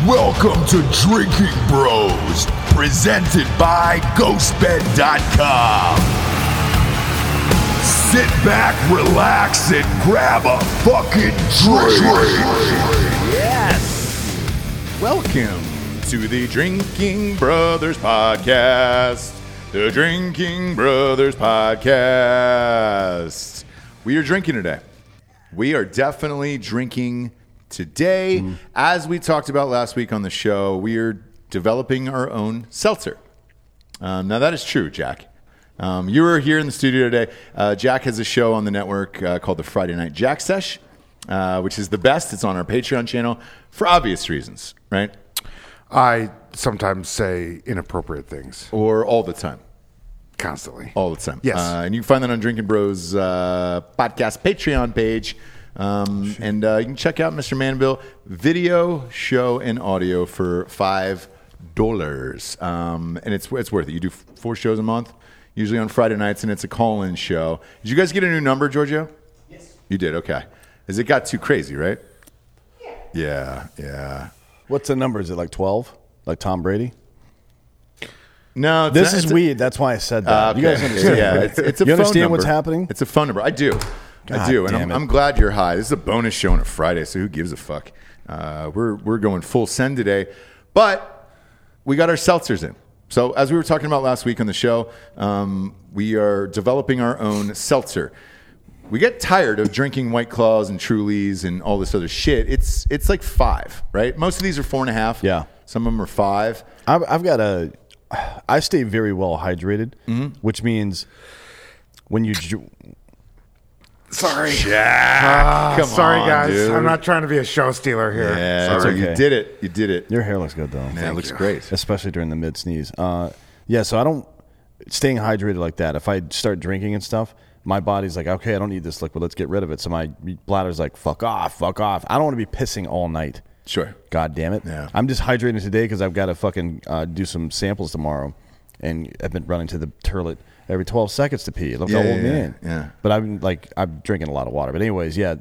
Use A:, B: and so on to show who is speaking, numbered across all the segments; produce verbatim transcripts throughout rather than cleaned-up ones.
A: Welcome to Drinking Bros, presented by ghost bed dot com. Sit back, relax, and grab a fucking drink.
B: Yes. Welcome to the Drinking Brothers Podcast. The Drinking Brothers Podcast. We are drinking today. We are definitely drinking today. Mm. As we talked about last week on the show, we are developing our own seltzer. Um, now, that is true, Jack. Um, you were here in the studio today. Uh, Jack has a show on the network uh, called the Friday Night Jack Sesh, uh, which is the best. It's on our Patreon channel for obvious reasons, right?
C: I sometimes say inappropriate things.
B: Or all the time.
C: Constantly.
B: All the time.
C: Yes.
B: Uh, and you can find that on Drinking Bros uh, podcast Patreon page. Um, and uh, you can check out Mister Manville video, show, and audio for five dollars. Um, and it's it's worth it. You do four shows a month, usually on Friday nights, and it's a call-in show. Did you guys get a new number, Giorgio?
D: Yes.
B: You did? Okay. As it got too crazy, right? Yeah. Yeah, yeah.
E: What's the number? Is it like twelve? Like Tom Brady?
B: No, it's
E: this
B: not,
E: is
B: it's
E: weird. A, That's why I said that.
B: Uh, okay.
E: You guys understand?
B: Yeah,
E: right?
B: it's, it's a
E: you
B: phone
E: understand
B: number.
E: what's happening?
B: It's a phone number. I do.
E: God
B: I do, and
E: damn
B: I'm,
E: it.
B: I'm glad you're high. This is a bonus show on a Friday, so who gives a fuck? Uh, we're we're going full send today, but we got our seltzers in. So as we were talking about last week on the show, um, we are developing our own seltzer. We get tired of drinking White Claws and Trulies and all this other shit. It's it's like five, right? Most of these are four and a half.
E: Yeah.
B: Some of them are five.
E: I've, I've got a. I stay very well hydrated, mm-hmm. which means when you.
C: Sorry.
B: Jack.
C: Uh,
B: Come
C: sorry,
B: on,
C: guys.
B: dude.
C: I'm not trying to be a show stealer here.
B: Yeah,
E: Sorry.
B: you
E: Okay.
B: did it. You did it.
E: Your hair looks good, though.
B: Man, it looks
C: you.
B: great.
E: Especially during the mid sneeze. Uh, yeah, so I don't. Staying hydrated like that, if I start drinking and stuff, my body's like, okay, I don't need this liquid. Let's get rid of it. So my bladder's like, fuck off, fuck off. I don't want to be pissing all night.
B: Sure.
E: God damn it.
B: Yeah.
E: I'm just hydrating today because I've got to fucking uh, do some samples tomorrow. And I've been running to the toilet every twelve seconds to pee. It looks
B: Yeah,
E: all
B: yeah,
E: old
B: yeah,
E: man.
B: yeah.
E: But I'm like, I'm drinking a lot of water. But anyways, yeah.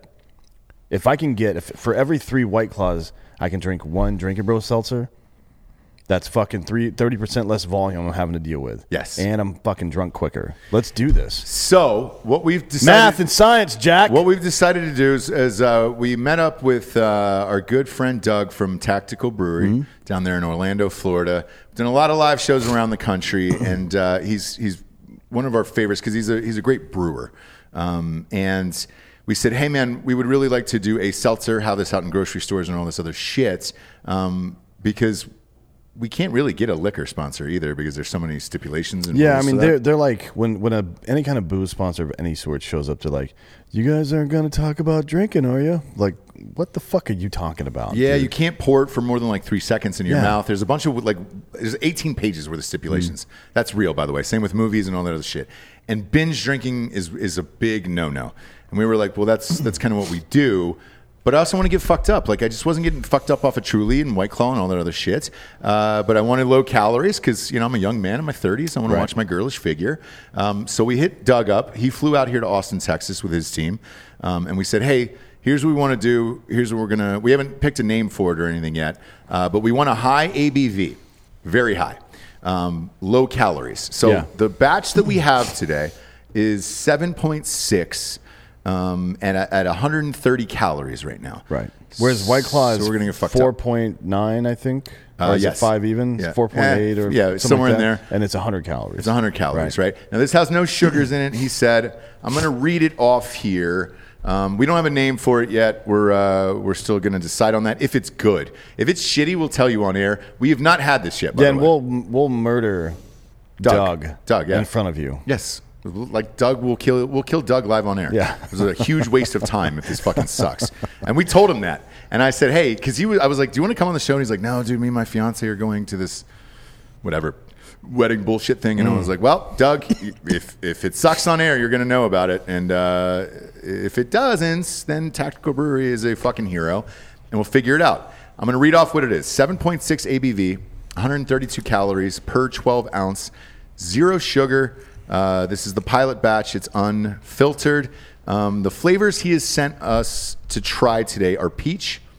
E: If I can get, if for every three White Claws, I can drink one Drinking Bros seltzer, that's fucking three, thirty percent less volume I'm having to deal with.
B: Yes.
E: And I'm fucking drunk quicker. Let's do this.
B: So what we've decided,
E: Math and science, Jack.
B: what we've decided to do is, is uh, we met up with uh, our good friend Doug from Tactical Brewery mm-hmm. down there in Orlando, Florida. We've done a lot of live shows around the country, and uh, he's he's one of our favorites because he's a he's a great brewer. Um, and we said, hey man, we would really like to do a seltzer, have this out in grocery stores and all this other shit, um, because we can't really get a liquor sponsor either because there's so many stipulations. And
E: yeah, I
B: rules
E: mean,
B: to
E: they're
B: that.
E: they're like when when a any kind of booze sponsor of any sort shows up, they're like, "You guys aren't going to talk about drinking, are you?" Like, what the fuck are you talking about?
B: Yeah,
E: dude?
B: you can't pour it for more than like three seconds in your
E: Yeah.
B: mouth. There's a bunch of like, there's eighteen pages worth of stipulations. Mm. That's real, by the way. Same with movies and all that other shit. And binge drinking is is a big no no. And we were like, well, that's that's kind of what we do. But I also want to get fucked up. Like, I just wasn't getting fucked up off of Truly and White Claw and all that other shit. Uh, but I wanted low calories because, you know, I'm a young man in my thirties. I want to
E: Right.
B: watch my girlish figure. Um, so we hit Doug up. He flew out here to Austin, Texas with his team. Um, and we said, hey, here's what we want to do. Here's what we're going to, we haven't picked a name for it or anything yet. Uh, but we want a high A B V, very high, um, low calories. So
E: Yeah.
B: the batch that we have today is seven point six Um, and at, at one hundred thirty calories right now.
E: Right. Whereas White Claw
B: So
E: is
B: we're gonna get fucked
E: four
B: up.
E: point nine, I think.
B: Uh,
E: or is
B: yes.
E: it five even?
B: Yeah.
E: four point eight
B: Eh,
E: or
B: yeah,
E: something
B: somewhere
E: like
B: in
E: that.
B: there.
E: And it's one hundred calories.
B: It's one hundred calories, right? Now, this has no sugars in it. He said, I'm going to read it off here. Um, we don't have a name for it yet. We're uh, we're still going to decide on that if it's good. If it's shitty, we'll tell you on air. We have not had this yet, by
E: Yeah,
B: the
E: and
B: way.
E: we'll, we'll murder
B: Doug.
E: Doug,
B: Doug, yeah.
E: in front of you.
B: Yes. Like Doug will kill we'll kill Doug live on air.
E: Yeah.
B: It was a huge waste of time if this fucking sucks. And we told him that. And I said, hey, because he was I was like, do you want to come on the show? And he's like, no, dude, me and my fiance are going to this whatever wedding bullshit thing. And mm. I was like, well, Doug, if if it sucks on air, you're gonna know about it. And uh, if it doesn't, then Tactical Brewery is a fucking hero and we'll figure it out. I'm gonna read off what it is. seven point six A B V, one hundred thirty-two calories per twelve ounce, zero sugar. Uh, this is the pilot batch. It's unfiltered. Um, the flavors he has sent us to try today are peach,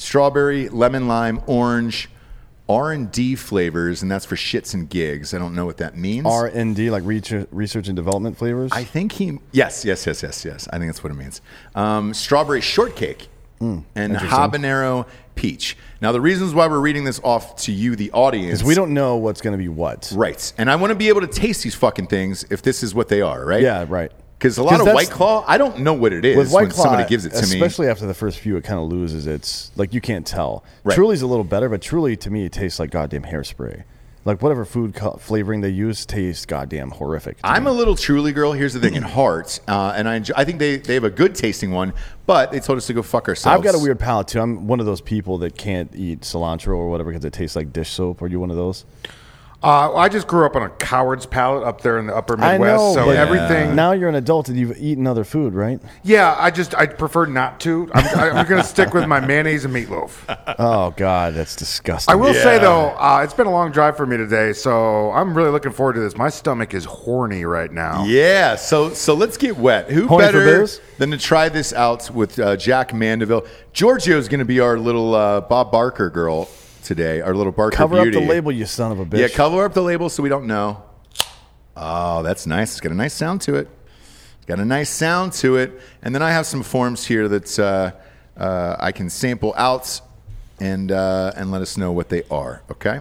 B: strawberry, lemon, lime, orange, R and D flavors, and that's for shits and gigs. I don't know what that means.
E: R and D, like research, research and development flavors?
B: I think he, yes, yes, yes, yes, yes. I think that's what it means. Um, strawberry shortcake
E: Mm,
B: and habanero peach. Now, the reasons why we're reading this off to you, the audience.
E: Because we don't know what's going to be what.
B: Right. And I want to be able to taste these fucking things if this is what they are, right?
E: Yeah, right.
B: Because a lot of White Claw, I don't know what it is
E: With White
B: when
E: Claw,
B: somebody gives it to
E: especially
B: me.
E: Especially after the first few, it kind of loses its, like, you can't tell.
B: Right.
E: Truly's a little better, but Truly, to me, it tastes like goddamn hairspray. Like, whatever food co- flavoring they use tastes goddamn horrific.
B: I'm
E: me.
B: a little Truly girl. Here's the thing, in heart, uh, and I enjoy, I think they, they have a good tasting one, but they told us to go fuck ourselves.
E: I've got a weird palate, too. I'm one of those people that can't eat cilantro or whatever because it tastes like dish soap. Are you one of those?
C: Uh, I just grew up on a coward's palate up there in the upper
E: I
C: Midwest,
E: know,
C: so
E: but
C: everything.
E: Now you're an adult and you've eaten other food, right?
C: Yeah, I just I prefer not to. I'm, I'm going to stick with my mayonnaise and meatloaf.
E: Oh, God, that's disgusting.
C: I will
B: Yeah.
C: say though, uh, it's been a long drive for me today, so I'm really looking forward to this. My stomach is horny right now.
B: Yeah, so so let's get wet. Who
E: Horny for
B: better
E: biz?
B: than to try this out with uh, Jack Mandeville? Giorgio's going to be our little uh, Bob Barker girl today, our little Barker
E: Cover
B: beauty.
E: up the label, you son of a bitch.
B: Yeah, cover up the label so we don't know. Oh, that's nice. It's got a nice sound to it. It's got a nice sound to it. And then I have some forms here that uh, uh, I can sample out and uh, and let us know what they are. Okay.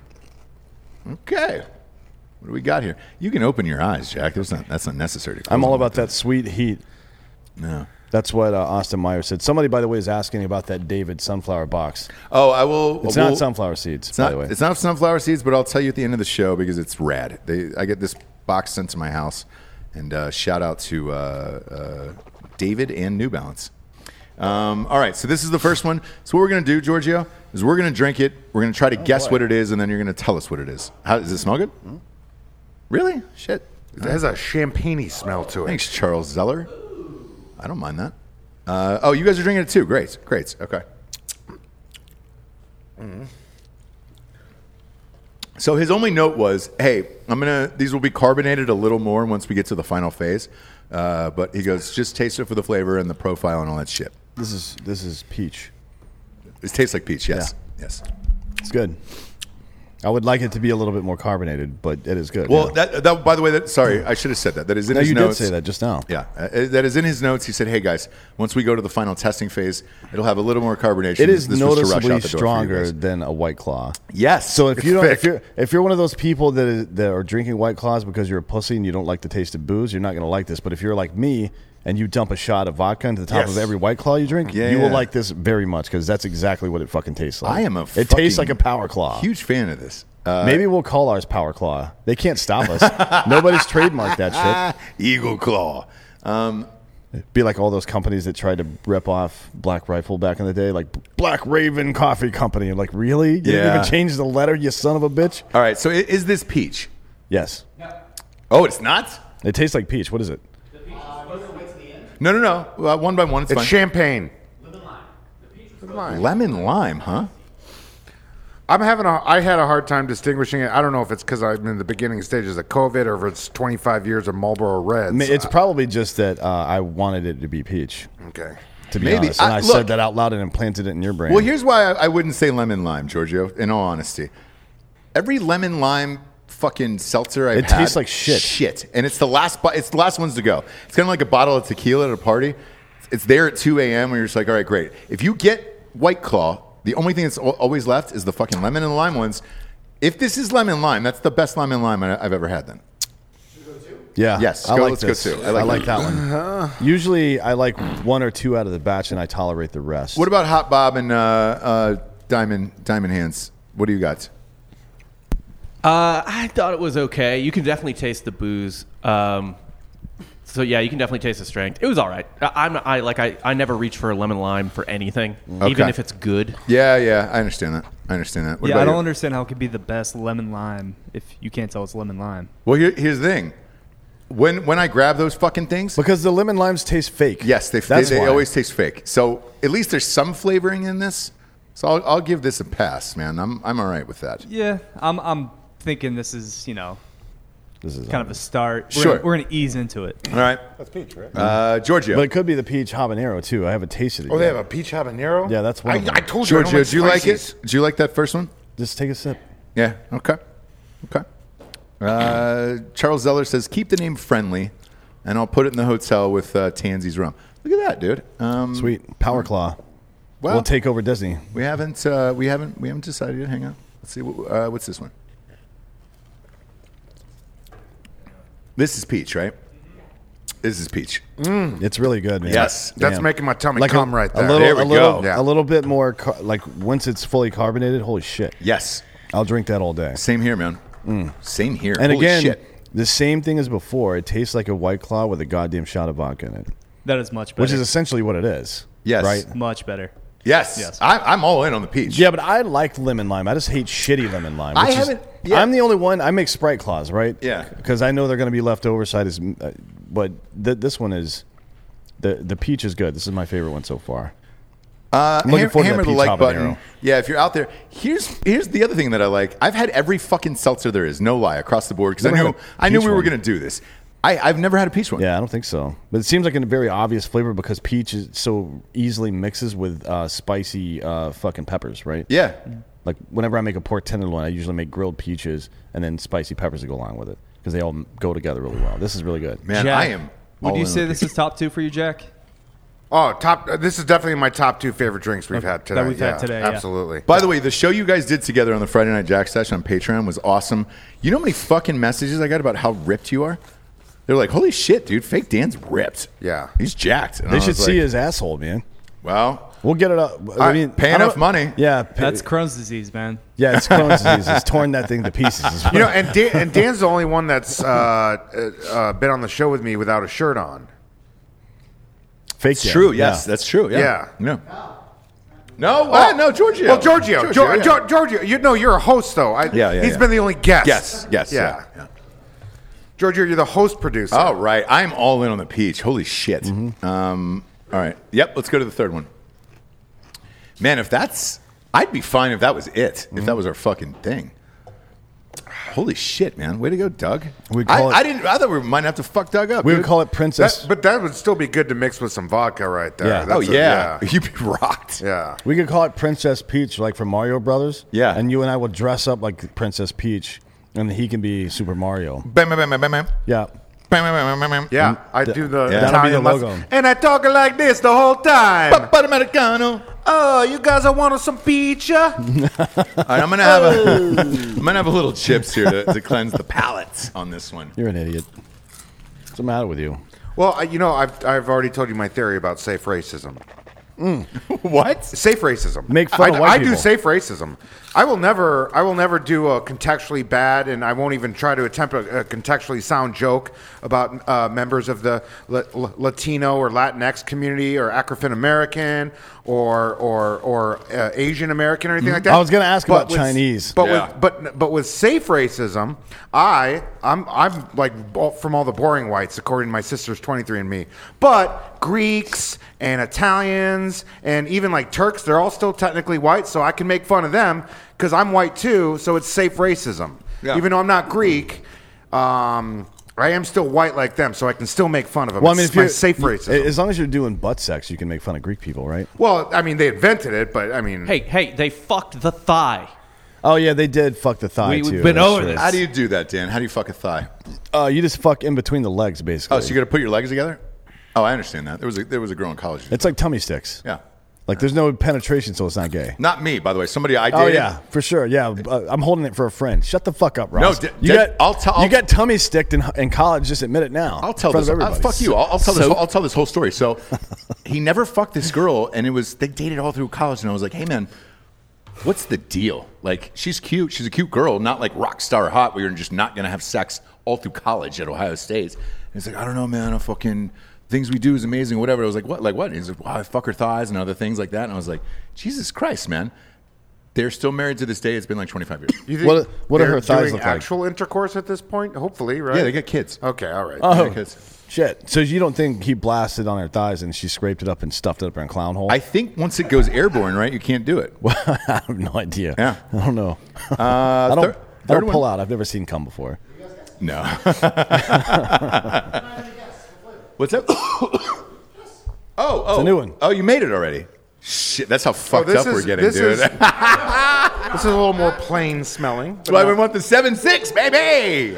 B: Okay. What do we got here? You can open your eyes, Jack. There's not. That's not necessary. To close
E: I'm all
B: them.
E: about that sweet heat.
B: No.
E: That's what uh, Austin Meyer said. Somebody, by the way, is asking about that David sunflower box.
B: Oh, I will.
E: It's
B: we'll-
E: not sunflower seeds,
B: It's
E: by
B: not.
E: the way.
B: It's not sunflower seeds, but I'll tell you at the end of the show because it's rad. They, I get this box sent to my house, and uh, shout out to uh, uh, David and New Balance. Um, all right, so this is the first one. So what we're gonna do, Giorgio, is we're gonna drink it. We're gonna try to guess
E: boy.
B: what it is, and then you're gonna tell us what it is. How does it smell good? Really? Shit.
C: It has a champagne-y smell to it.
B: Thanks, Charles Zeller. I don't mind that. Uh, oh, you guys are drinking it too. Great, great. Okay. So his only note was, "Hey, I'm gonna. These will be carbonated a little more once we get to the final phase." Uh, but he goes, "Just taste it for the flavor and the profile and all that shit."
E: This is this is peach.
B: It tastes like peach. Yes, yes.
E: It's good. I would like it to be a little bit more carbonated, but it is good.
B: Well,
E: yeah.
B: that, that by the way, that sorry, I should have said that. That is in
E: no,
B: his
E: you
B: notes.
E: did say that just now.
B: Yeah, uh, that is in his notes. He said, "Hey guys, once we go to the final testing phase, it'll have a little more carbonation."
E: It is
B: This was to rush
E: noticeably
B: out the door for you
E: stronger
B: guys.
E: than a White Claw.
B: Yes.
E: So if
C: It's
E: you don't, if
C: thick.
E: you're if you're one of those people that is, that are drinking White Claws because you're a pussy and you don't like the taste of booze, you're not going to like this. But if you're like me and you dump a shot of vodka into the top
C: Yes.
E: of every White Claw you drink,
B: Yeah,
E: you
B: yeah.
E: will like this very much because that's exactly what it fucking tastes like.
B: I am a
E: It tastes
B: fucking
E: like a Power Claw.
B: huge fan of this. Uh,
E: Maybe we'll call ours Power Claw. They can't stop us. Nobody's trademarked that
B: Eagle Claw. Um,
E: shit. Be like all those companies that tried to rip off Black Rifle back in the day, like Black Raven Coffee Company. Like, really? You didn't
B: Yeah.
E: even change the letter, you son of a bitch?
B: all right. So i- is this peach?
E: Yes.
B: Oh, it's not.
E: It tastes like peach. What is it?
B: No, no, no. Uh, one by one. It's,
C: It's
B: fine.
C: champagne.
B: Lemon lime, huh?
C: I'm having a. I had a hard time distinguishing it. I don't know if it's because I'm in the beginning stages of COVID or if it's twenty-five years of Marlboro Reds.
E: I mean, it's probably just that uh, I wanted it to be peach,
C: okay.
E: to be
B: Maybe.
E: honest. And
B: I-
E: I,
B: look-
E: said that out loud and implanted it in your brain.
B: Well, here's why I, I wouldn't say lemon lime, Giorgio. In all honesty, every lemon lime fucking seltzer I've
E: It
B: had,
E: tastes like shit.
B: Shit, and it's the last. bo- It's the last ones to go. It's kind of like a bottle of tequila at a party. It's there at two a.m. where you're just like, all right, great. If you get White Claw, the only thing that's al- always left is the fucking lemon and lime ones. If this is lemon lime, that's the best lemon lime I- I've ever had. Then
E: yeah.
B: Yes,
E: I
B: go-
E: like
B: let's go
E: this.
B: two. I
E: I
B: like
E: like,
B: that.
E: that one. Usually, I like one or two out of the batch, and I tolerate the rest.
B: what about Hot Bob and uh, uh, Diamond Diamond Hands? What do you got?
D: Uh, I thought it was okay. You can definitely taste the booze. Um, so yeah, you can definitely taste the strength. It was all right. I, I'm I like I, I never reach for a lemon lime for anything, even
B: Okay.
D: if it's good.
B: Yeah, yeah, I understand that. I understand that. What
F: yeah,
B: about
F: I don't
B: you?
F: understand how it could be the best lemon lime if you can't tell it's lemon lime.
B: Well, here, here's the thing. When when I grab those fucking things,
E: Because the lemon limes taste fake.
B: yes, they they,
E: That's
B: they
E: why.
B: always taste fake. So at least there's some flavoring in this. So I'll, I'll give this a pass, man. I'm I'm all right with that.
F: Yeah, I'm I'm thinking this is, you know,
E: This is
F: kind of a start. We're
B: Sure.
F: Gonna, we're going to ease into it.
B: All right.
C: That's peach, right?
B: Uh, Giorgio.
E: But it could be the peach habanero too. I haven't tasted it.
C: Oh, they
E: yet.
C: have a peach habanero?
E: Yeah, that's one
C: I,
E: of them.
C: I told you I don't
B: Giorgio, do you like
C: spices.
B: it? Do you like that first one?
E: Just take a sip.
B: Yeah. Okay. Okay. Uh, Charles Zeller says, keep the name friendly, and I'll put it in the hotel with uh, Tansy's rum. Look at that, dude. Um,
E: Sweet Power Claw.
B: Well,
E: we'll take over Disney.
B: we haven't. Uh, we haven't. We haven't decided yet. Hang on. Let's see. What, uh, what's this one? This is peach, right? This is peach.
E: It's really good, man.
B: Yes.
C: That's
E: Damn.
C: making my tummy
E: Like
C: come
E: a,
C: right
E: a
C: there.
E: little,
B: There we
E: a little,
B: go.
C: Yeah.
E: a little bit more. Car- like once it's fully carbonated, holy shit!
B: Yes.
E: I'll drink that all day.
B: Same here, man. Same here.
E: And
B: Holy
E: again,
B: shit.
E: the same thing as before. It tastes like a White Claw with a goddamn shot of vodka in it,
F: That is much better.
E: which is essentially what it is.
B: Yes.
E: Right.
F: much better.
B: Yes.
F: Yes.
B: I, I'm all in on the peach.
E: Yeah, but I like lemon lime. I just hate shitty lemon lime.
B: I
E: which is-
B: haven't- yeah.
E: I'm the only one. I make Sprite Claws, right?
B: Yeah.
E: Because I know they're going to be left over. So I just, uh, but th- this one is the the peach is good. This is my favorite one so far.
B: Uh,
E: I'm looking
B: ham-
E: forward to
B: hammer
E: that
B: the
E: peach
B: like button.
E: habanero.
B: Yeah, if you're out there, here's here's the other thing that I like. I've had every fucking seltzer there is, no lie, across the board because I
E: Never
B: knew
E: had a
B: I knew
E: peach
B: we were
E: one.
B: going to do this. I, I've never had a peach one.
E: Yeah, I don't think so. But it seems like a very obvious flavor because peach is so easily mixes with uh, spicy uh, fucking peppers, right?
B: Yeah.
E: Like whenever I make a pork tenderloin, I usually make grilled peaches and then spicy peppers to go along with it because they all go together really well. This is really good.
B: Man,
G: Jack,
B: I am.
G: Would
B: all
G: you
B: in
G: say
B: on
G: this
B: peach.
G: is top two for you, Jack?
C: Oh, top! uh, This is definitely my top two favorite drinks we've had today.
F: that we've had
C: Yeah,
F: today, yeah.
C: Absolutely.
B: By the way, the show you guys did together on the Friday Night Jack session on Patreon was awesome. You know how many fucking messages I got about how ripped you are? They're like, holy shit, dude, fake Dan's ripped.
C: Yeah.
B: He's jacked. And I
E: They
B: was
E: should see
B: like,
E: his asshole, man.
B: Well,
E: We'll get it up. I
B: I
E: mean,
B: pay
E: I don't-
B: enough money.
E: Yeah, pay-
F: That's Crohn's disease, man.
E: yeah, it's Crohn's disease. It's torn that thing to pieces.
C: You know, and Dan, and Dan's the only one that's uh, uh, uh, been on the show with me without a shirt on.
E: Fake.
B: it's
E: Dan.
B: true. Yes,
E: Yeah.
B: that's true. Yeah.
C: Yeah.
B: No. No, what? no, Giorgio.
C: Well, Giorgio,
B: Giorgio,
C: Gior-
B: yeah.
C: Gior- Giorgio, you know you're a host though. I,
B: Yeah, yeah,
C: He's
B: yeah.
C: been the only guest.
B: Yes, yes,
C: yeah.
B: yeah, yeah.
C: Giorgio, you're the host producer.
B: Oh, right. I'm all in on the peach. Holy shit.
E: Mm-hmm.
B: Um, all right. Yep. Let's go to the third one. Man, if that's, I'd be fine if that was it.
E: Mm-hmm.
B: If that was our fucking thing. Holy shit, man! Way to go, Doug.
E: We'd
B: I,
E: call it-
B: I didn't. I thought we might have to fuck Doug up.
E: We would
B: dude.
E: call it Princess.
C: That, but that would still be good to mix with some vodka right there.
E: Yeah.
C: That's
B: Oh
C: a-
B: yeah,
C: yeah.
B: you'd be rocked.
C: Yeah.
E: We could call it Princess Peach, like from Mario Brothers.
B: Yeah.
E: And you and I will dress up like Princess Peach, and he can be Super Mario.
B: Bam, bam, bam, bam, bam, bam.
E: Yeah.
B: Bam, bam, bam, bam, bam.
C: Yeah, I do the
B: Yeah.
E: That'll be
C: Italian
E: the
C: mus-
E: logo.
C: and I talk like this the whole time.
B: But Americano.
C: Oh, you guys are wanting some pizza?
B: All right, I'm gonna have a. I'm gonna have a little chips here to, to cleanse the palate on this one.
E: You're an idiot. What's the matter with you?
C: Well, I- you know, I've I've already told you my theory about safe racism.
B: What?
C: Safe racism.
E: Make fun
C: I,
E: of white
C: I do
E: people.
C: safe racism. I will never. I will never do a contextually bad, and I won't even try to attempt a, a contextually sound joke about uh, members of the La- La- Latino or Latinx community, or African American, or or or uh, Asian American, or anything like that.
E: I was gonna ask
C: But
E: about Chinese.
C: but
B: Yeah.
C: with but but with safe racism, I I'm I'm like all- from all the boring whites, according to my sister's twenty-three and me. But Greeks and Italians and even like Turks, they're all still technically white, so I can make fun of them because I'm white too. So it's safe racism.
B: Yeah.
C: Even though I'm not Greek, um, I am still white like them, so I can still make fun of them.
E: Well, I mean,
C: it's
E: if
C: my
E: you're
C: safe racism.
E: as long as you're doing butt sex, you can make fun of Greek people, right?
C: Well, I mean, they invented it, but I mean,
D: Hey, hey, they fucked the thigh.
E: Oh yeah, they did fuck the thigh
D: We-
E: too.
D: we've been
E: That's
D: over
E: true.
D: this.
B: How do you do that, Dan? How do you fuck a thigh?
E: Uh, you just fuck in between the legs, basically.
B: Oh, so you got to put your legs together? Oh, I understand that. There was a, there was a girl in college.
E: It's like tummy sticks.
B: Yeah.
E: Like there's no penetration, so it's not gay.
B: Not me, by the way. Somebody I
E: Oh
B: dated.
E: yeah, for sure. Yeah, uh, I'm holding it for a friend. Shut the fuck up, Ross.
B: No, d-
E: you
B: d-
E: got
B: I'll tell-
E: you
B: I'll-
E: got tummy sticked in, in college. Just admit it now.
B: I'll tell
E: in front
B: this.
E: of
B: Uh,
E: everybody.
B: fuck you. I'll, I'll tell
D: So-
B: this. Whole, I'll tell this whole story. So, he never fucked this girl, and it was they dated all through college. And I was like, hey man, what's the deal? Like, she's cute. She's a cute girl, not like rock star hot, where you're just not gonna have sex all through college at Ohio State. And he's like, I don't know, man. I fucking things we do is amazing, whatever. I was like, what? Like what? And he's like, wow, I fuck her thighs and other things like that. And I was like, Jesus Christ, man. They're still married to this day. It's been like twenty-five years.
C: you think
E: What- what do
C: they're
E: her thighs
C: doing
E: look like?
C: actual intercourse at this point? Hopefully, right?
B: Yeah, they get kids.
C: Okay, all right.
E: Oh,
B: They get kids.
E: shit. So you don't think he blasted on her thighs and she scraped it up and stuffed it up in a clown hole?
B: I think once it goes airborne, right, you can't do it.
E: I have no idea.
B: Yeah.
E: I don't know.
B: Uh,
E: I don't.
B: thir-
E: I don't
B: third
E: pull
B: one.
E: out. I've never seen cum before.
B: No. What's up? oh, oh.
E: It's a new one.
B: Oh, you made it already. Shit, that's how fucked
C: this
B: up we're
C: is-
B: getting,
C: this
B: dude.
C: is- This is a little more plain smelling.
B: That's why we want the seven six, baby.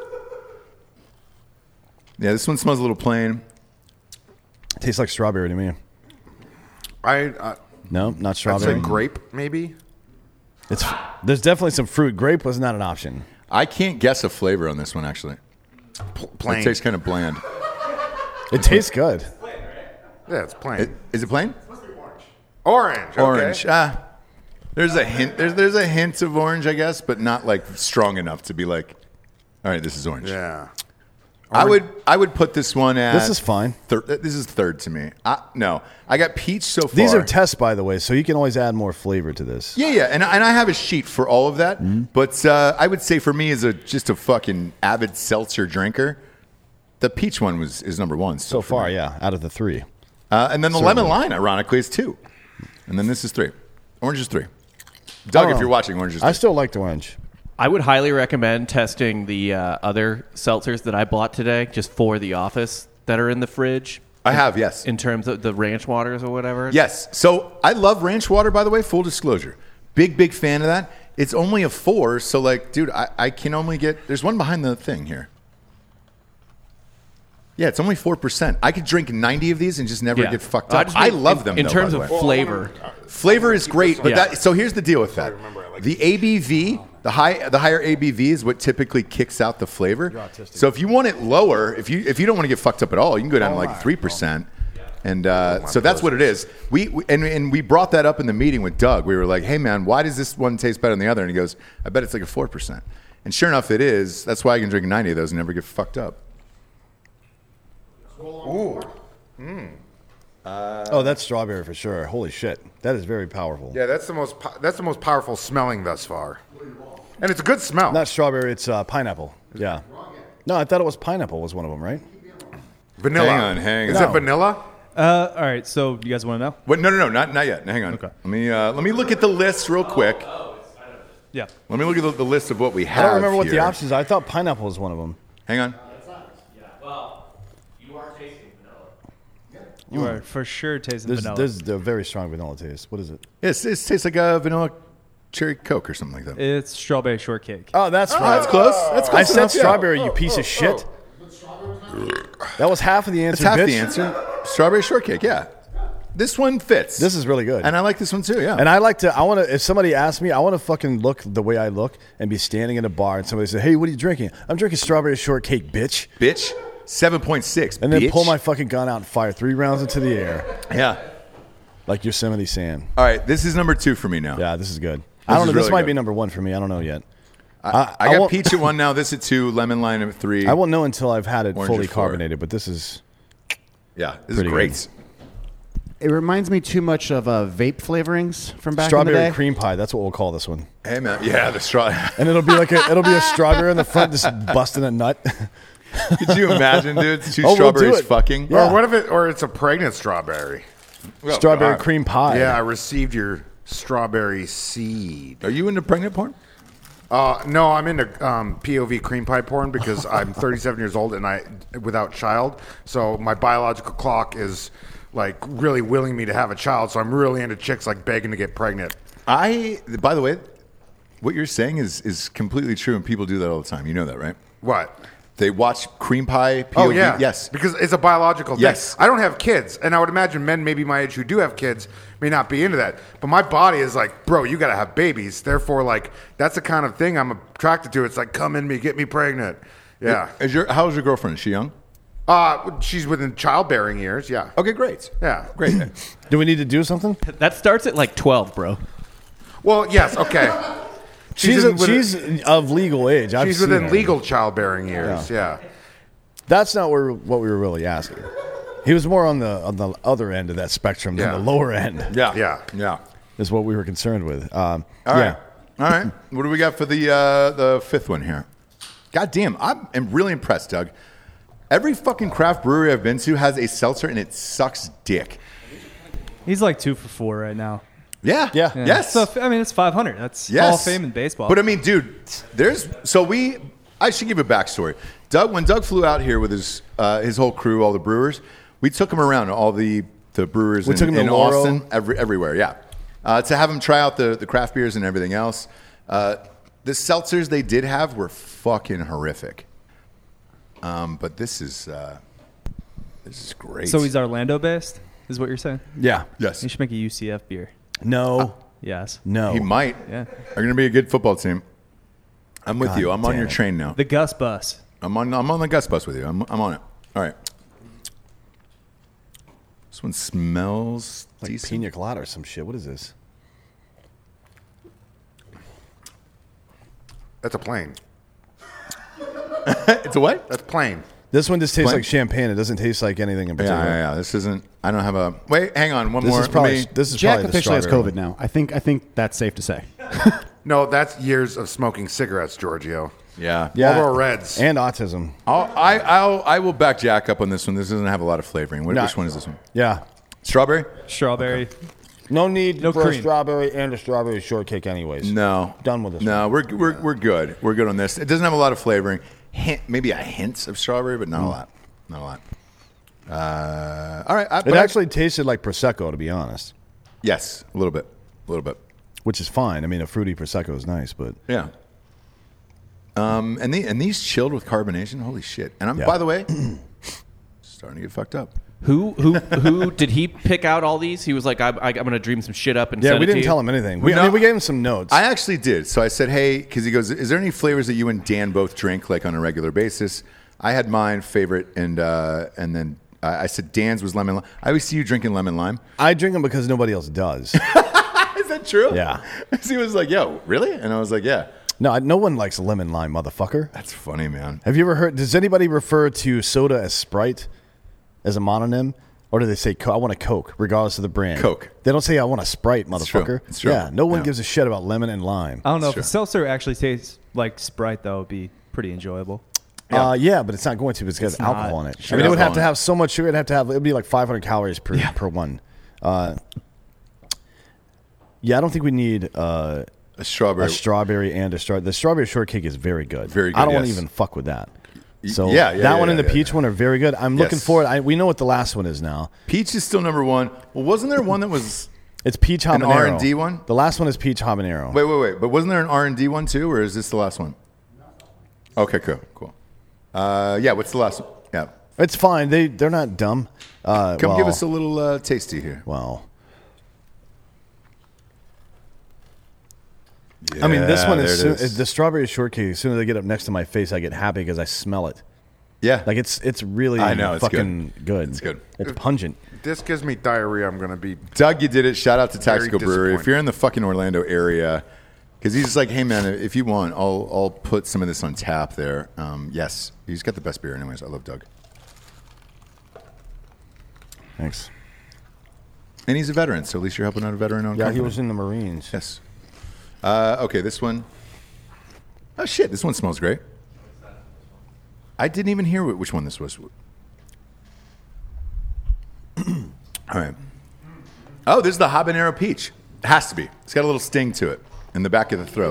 B: Yeah, this one smells a little plain.
E: Tastes like strawberry to me.
C: I uh,
E: No, not
C: I'd
E: strawberry.
C: say grape, maybe.
E: It's there's definitely some fruit. Grape was not an option.
B: I can't guess a flavor on this one, actually.
C: P-
B: It
C: plain.
B: tastes kind of bland.
E: It tastes good.
C: Yeah, it's plain.
B: It, is it plain?
C: orange. Okay.
B: Orange. Ah, there's a hint. There's there's a hint of orange, I guess, but not like strong enough to be like, all right, this is orange.
C: Yeah.
B: I would I would put this one at.
E: This is fine.
B: Thir- this is third to me. I, no, I got peach so far.
E: These are tests, by the way, so you can always add more flavor to this.
B: Yeah, yeah, and, and I have a sheet for all of that.
E: Mm-hmm.
B: But uh, I would say for me, as a just a fucking avid seltzer drinker, the peach one was is number one
E: So
B: for
E: far,
B: me.
E: yeah, out of the three.
B: Uh, and then the
E: Certainly.
B: lemon lime, ironically, is two, and then this is three. Orange is three.
E: I
B: Doug,
E: don't
B: if
E: know.
B: you're watching, orange is three.
E: I still liked orange.
D: I would highly recommend testing the uh, other seltzers that I bought today, just for the office, that are in the fridge.
B: I have, yes.
D: In terms of the ranch waters or whatever.
B: Yes. So I love ranch water, by the way, full disclosure. Big, big fan of that. It's only a four, so like, dude, I, I can only get, there's one behind the thing here. Yeah, it's only four percent. I could drink ninety of these and just never
D: Yeah.
B: get fucked
D: I
B: up.
D: just
B: I
D: mean
B: love
D: in-
B: them,
D: in
B: though,
D: terms
B: by the
D: of
B: way.
D: flavor.
B: Flavor is great, but
D: Yeah.
B: that, so here's the deal with that. The A B V, the high, the higher A B V is what typically kicks out the flavor. So if you want it lower, if you if you don't want to get fucked up at all, you can go down to like three percent. And uh, so that's what it is. We, we and, and we brought that up in the meeting with Doug. We were like, "Hey man, why does this one taste better than the other?" And he goes, "I bet it's like a four percent." And sure enough, it is. That's why I can drink ninety of those and never get fucked up.
C: Ooh.
E: Oh, that's strawberry for sure. Holy shit, that is very powerful.
C: Yeah, that's the most po- that's the most powerful smelling thus far. And it's a good smell.
E: Not strawberry, it's uh, pineapple. Yeah. No, I thought it was pineapple was one of them, right?
C: vanilla.
B: Hang on, hang
C: Is
B: on.
C: it vanilla?
F: Uh, all right, so you guys want to know?
B: What? No, no, no, not not yet. Hang on.
F: Okay.
B: Let me uh, let me look at the list real quick.
F: Yeah.
B: Let me look at the, the list of what we have.
E: I don't remember what the
B: here.
E: options are. I thought pineapple was one of them.
B: Hang on.
D: Well, you are tasting vanilla.
F: You are for sure tasting
E: There's,
F: vanilla.
E: there's a very strong vanilla taste. What is it?
B: Yes, it tastes like a vanilla cherry Coke or something like that.
F: It's strawberry shortcake.
E: Oh, that's
B: Oh,
E: right.
B: that's close. That's close
E: I said
B: enough, yeah.
E: strawberry, you piece of shit. That was half of the answer.
B: That's half
E: bitch.
B: the answer. Strawberry shortcake, yeah. This one fits.
E: This is really good.
B: and I like this one too, yeah.
E: And I like to, I want to, if somebody asks me, I want to fucking look the way I look and be standing in a bar and somebody say, hey, what are you drinking? I'm drinking strawberry shortcake, bitch.
B: bitch, seven point six.
E: And then
B: bitch.
E: pull my fucking gun out and fire three rounds into the air
B: Yeah.
E: like Yosemite Sam.
B: All right, this is number two for me now.
E: Yeah, this is good. I don't
B: is
E: know. This
B: really
E: might
B: good.
E: be number one for me. I don't know yet.
B: I, I got
E: won't-
B: peach at one now. This at two. Lemon lime at three.
E: I won't know until I've had it
B: Orange
E: fully
B: at four.
E: carbonated, but this is
B: Yeah, this
E: Pretty
B: is great.
G: It reminds me too much of uh, vape flavorings from back in
E: strawberry
G: the day.
E: cream pie. That's what we'll call this one.
B: Hey man, yeah, the straw.
E: And it'll be like a, it'll be a strawberry in the front, just busting a nut.
B: Could you imagine, dude? Two
E: Oh, we'll do
B: strawberries
E: it.
B: fucking.
E: Yeah.
C: Or what if it? Or it's a pregnant strawberry?
B: Well,
E: strawberry
B: God.
E: cream pie.
C: Yeah, I received your strawberry seed.
B: Are you into pregnant porn?
C: Uh, no, I'm into um, P O V cream pie porn because I'm thirty-seven years old and I without child. So my biological clock is like really willing me to have a child. So I'm really into chicks like begging to get pregnant.
B: I. By the way, what you're saying is is completely true, and people do that all the time. You know that, right?
C: What?
B: They watch cream pie. P O V.
C: Oh yeah,
B: Yes.
C: because it's a biological thing.
B: Yes.
C: I don't have kids, and I would imagine men maybe my age who do have kids may not be into that. But my body is like, bro, you got to have babies. Therefore, like that's the kind of thing I'm attracted to. It's like, come in me, get me pregnant. Yeah.
B: Is your how's your girlfriend? Is she young?
C: Uh, she's within childbearing years. Yeah.
B: Okay, great.
C: Yeah.
B: Great.
E: Do we need to do something?
D: That starts at like twelve, bro.
C: Well, yes. Okay.
E: She's
C: in-
E: a, she's of legal age. I've
C: she's
E: seen
C: within
E: her.
C: legal childbearing years. Yeah.
E: That's not where, what we were really asking. He was more on the on the other end of that spectrum than
C: Yeah.
E: the lower end.
B: Yeah.
C: Yeah.
B: Yeah.
E: Is what we were concerned with. Um,
B: All
E: yeah.
B: right. All right. What do we got for the uh, the fifth one here? God damn, I am really impressed, Doug. Every fucking craft brewery I've been to has a seltzer and it sucks dick.
F: He's like two for four right now.
B: Yeah.
E: Yeah.
F: Yeah.
B: Yes.
F: So I mean, it's five hundred. That's
B: yes.
F: Hall of Fame in baseball.
B: But I mean, dude, there's so we I should give a backstory. Doug, when Doug flew out here with his uh, his whole crew, all the brewers, we took him around to all the the brewers
E: We
B: in,
E: took him to
B: in
E: Laurel.
B: Austin, every, everywhere. Yeah, uh, to have him try out the the craft beers and everything else. Uh, the seltzers they did have were fucking horrific. Um, but this is uh, this is great.
F: So he's Orlando based, is what you're saying?
E: Yeah.
B: yes,
F: You should make a U C F beer.
E: No.
F: Yes.
E: No.
B: he might.
F: Yeah.
B: Are going to be a good football team. I'm with
E: God
B: you. I'm on
E: damn
B: your
E: it.
B: train now.
F: The Gus Bus.
B: I'm on. I'm on the Gus bus with you. I'm. I'm on it. All right. This one smells
E: Like
B: decent.
E: pina colada or some shit. What is this?
C: That's a plain.
B: It's a what?
C: That's plain.
E: This one just tastes
B: Plain?
E: like champagne. It doesn't taste like anything in
B: Yeah,
E: particular.
B: yeah, yeah. This isn't. I don't have a. Wait, hang on. One
E: This
B: more.
E: is probably
B: Let me-
E: this is
G: Jack
E: probably the
G: officially has
E: strawberry
G: COVID
E: one.
G: now. I think I think that's safe to say.
C: No, that's years of smoking cigarettes, Giorgio.
B: yeah.
E: Yeah.
C: Marlboro Reds.
E: And autism.
B: I'll, I. I'll. I will back Jack up on this one. This doesn't have a lot of flavoring. What,
E: No.
B: Which one is this one?
E: Yeah.
B: Strawberry?
F: Strawberry.
E: No need
F: No
E: for
F: cream.
E: a strawberry and a strawberry shortcake anyways.
B: No.
E: Done with this
B: No, we're we're we're good. We're good on this. It doesn't have a lot of flavoring. Hint, maybe a hint of strawberry, but not a lot. Not a lot. Uh, all right. I,
E: It
B: but I-
E: actually tasted like Prosecco, to be honest,
B: yes, a little bit, a little bit.
E: which is fine. I mean, a fruity Prosecco is nice, but
B: Yeah. Um, and the and these chilled with carbonation. Holy shit! And I'm
E: Yeah.
B: by the way, starting to get fucked up.
D: Who who who did he pick out all these? He was like, I, I, I'm going to dream some shit up and
E: yeah,
D: send
E: we
D: it to
E: didn't
D: you?
E: tell him anything. We, I
B: No.
E: mean, we gave him some notes.
B: I actually did. So I said, hey, because he goes, is there any flavors that you and Dan both drink like on a regular basis? I had mine favorite, and uh, and then uh, I said Dan's was lemon lime. I always see you drinking lemon lime.
E: I drink them because nobody else does.
B: Is that true?
E: Yeah.
B: So he was like, yo, really? And I was like, yeah.
E: No, I- no one likes lemon lime, motherfucker.
B: That's funny, man.
E: Have you ever heard? Does anybody refer to soda as Sprite as a mononym, or do they say Co- I want a Coke, regardless of the brand?
B: Coke.
E: They don't say I want a Sprite,
B: true.
E: motherfucker.
B: It's true.
E: Yeah, no one
B: Yeah.
E: gives a shit about lemon and lime.
F: I don't know
B: Sure.
F: if a seltzer actually tastes like Sprite, though. It'd be pretty enjoyable.
E: Yeah. Uh, yeah, but it's not going to. It's got
F: It's
E: alcohol
F: not.
E: in it.
B: Sure.
E: I mean, it would have
B: Alcohol
E: to
B: in it.
E: have so much sugar. It'd have to have. It'd be like five hundred calories per per one. Uh, yeah, I don't think we need uh,
B: A strawberry.
E: a strawberry and a straw. The strawberry shortcake is very good.
B: Very good,
E: I don't want to
B: yes.
E: even fuck with that.
B: Y-
E: So
B: yeah, yeah,
E: that
B: yeah,
E: one and
B: yeah,
E: the
B: yeah,
E: peach
B: yeah.
E: one are very good. I'm looking
B: Yes.
E: forward. I, we know what the last one is now.
B: Peach is still number one. Well, wasn't there one that was?
E: It's peach habanero.
B: An R and D one?
E: The last one is peach habanero.
B: Wait, wait, wait. But wasn't there an R and D one too, or is this the last one? Okay, cool, cool. Uh, yeah. What's the last one? Yeah.
E: It's fine. They they're not dumb. Uh,
B: Come
E: well,
B: give us a little uh, tasty here.
E: Well, I mean, this
B: Yeah,
E: one
B: there
E: is,
B: it
E: soon,
B: is.
E: the strawberry shortcake. As soon as I get up next to my face, I get happy because I smell it.
B: Yeah.
E: Like it's it's really
B: I know, it's
E: fucking good.
B: It's good.
E: It's pungent.
C: This gives me diarrhea. I'm going to be.
B: Doug, you did it. Shout out to
C: Very
B: Tactical Brewery. If
C: disappointed.
B: you're in the fucking Orlando area, because he's just like, hey man, if you want, I'll I'll put some of this on tap there. Um, yes, he's got the best beer, anyways. I love Doug,
E: Thanks.
B: and he's a veteran, so at least you're helping out a veteran-owned
E: Yeah,
B: company.
E: he was in the Marines.
B: Yes. Uh, okay, this one. Oh shit, this one smells great. I didn't even hear wh- which one this was. All right. Oh, this is the habanero peach. It has to be. It's got a little sting to it in the back of the throat.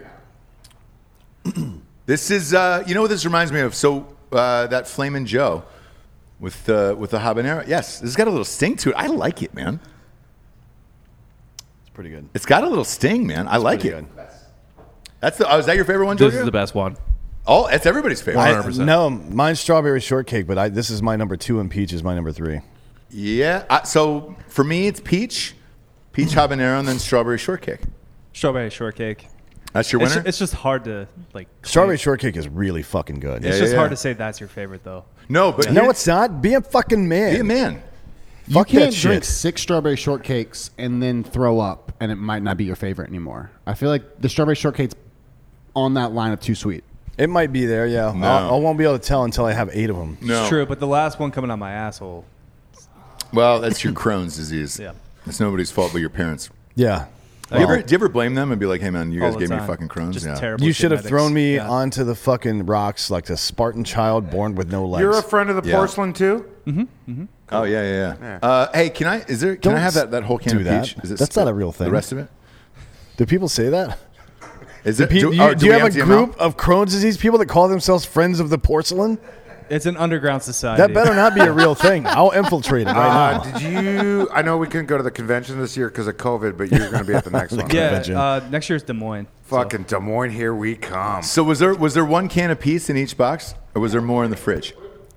B: This is, uh, you know what this reminds me of? So uh, that Flamin' Joe with uh, with the habanero. Yes, this has got a little sting to it. I like it, man.
E: It's pretty good.
B: It's got a little sting, man. I like
E: Pretty
B: it.
E: good.
B: That's the. Oh, is that your favorite one,
D: This
B: Giorgio?
D: is the best one.
B: Oh, it's everybody's favorite.
E: I,
D: one hundred percent.
E: no, mine's strawberry shortcake, but I, this is my number two, and peach is my number three.
B: Yeah. I, so for me, it's peach, peach habanero, and then strawberry shortcake.
F: Strawberry shortcake.
B: That's your
F: It's,
B: winner.
F: it's just hard to like.
E: Strawberry shortcake is really fucking good.
F: It's
B: Yeah,
F: just
B: yeah,
F: hard
B: yeah.
F: to say that's your favorite though.
B: no, but
E: No,
B: here-
E: it's not. Be a fucking man.
B: be a man.
G: You
E: Fuck that
G: can't drink
E: shit.
G: six strawberry shortcakes and then throw up, and it might not be your favorite anymore. I feel like the strawberry shortcake's on that line of too sweet.
E: It might be there, yeah.
B: No.
E: I, I won't be able to tell until I have eight of them.
B: No.
F: It's true, but the last one coming out my asshole.
B: Well, that's your Crohn's disease.
F: Yeah.
B: It's nobody's fault but your parents.
E: Yeah.
B: Do you, ever, do you ever blame them and be like, hey man, you
F: All
B: guys
F: the
B: gave me
F: time.
B: fucking Crohn's?
F: Just
B: yeah.
F: terrible.
E: You should have
F: genetics.
E: thrown me
F: Yeah.
E: onto the fucking rocks like a Spartan child born with no legs.
C: You're a friend of the
B: Yeah.
C: porcelain too?
B: Oh yeah, yeah, yeah. Uh, hey, can I? Is there? Can
E: Don't
B: I have that, that whole can
E: do
B: of
E: that.
B: peach? Is it
E: That's not
B: split?
E: a real thing.
B: The rest of it?
E: Do people say that?
B: Is it?
E: Do,
B: Do,
E: you,
B: oh,
E: do you
B: we
E: have a
B: empty 'em
E: group
B: out?
E: of Crohn's disease people that call themselves Friends of the Porcelain?
F: It's an underground society.
E: That better not be a real thing. I'll infiltrate it right
C: Uh,
E: now.
C: did you? I know we couldn't go to the convention this year because of COVID, but you're going to be at the next one.
F: Yeah,
E: convention.
F: uh, next year's Des Moines. so-
C: Fucking Des Moines, here we come.
B: So was there was there one can of peace in each box, or was there more in the fridge?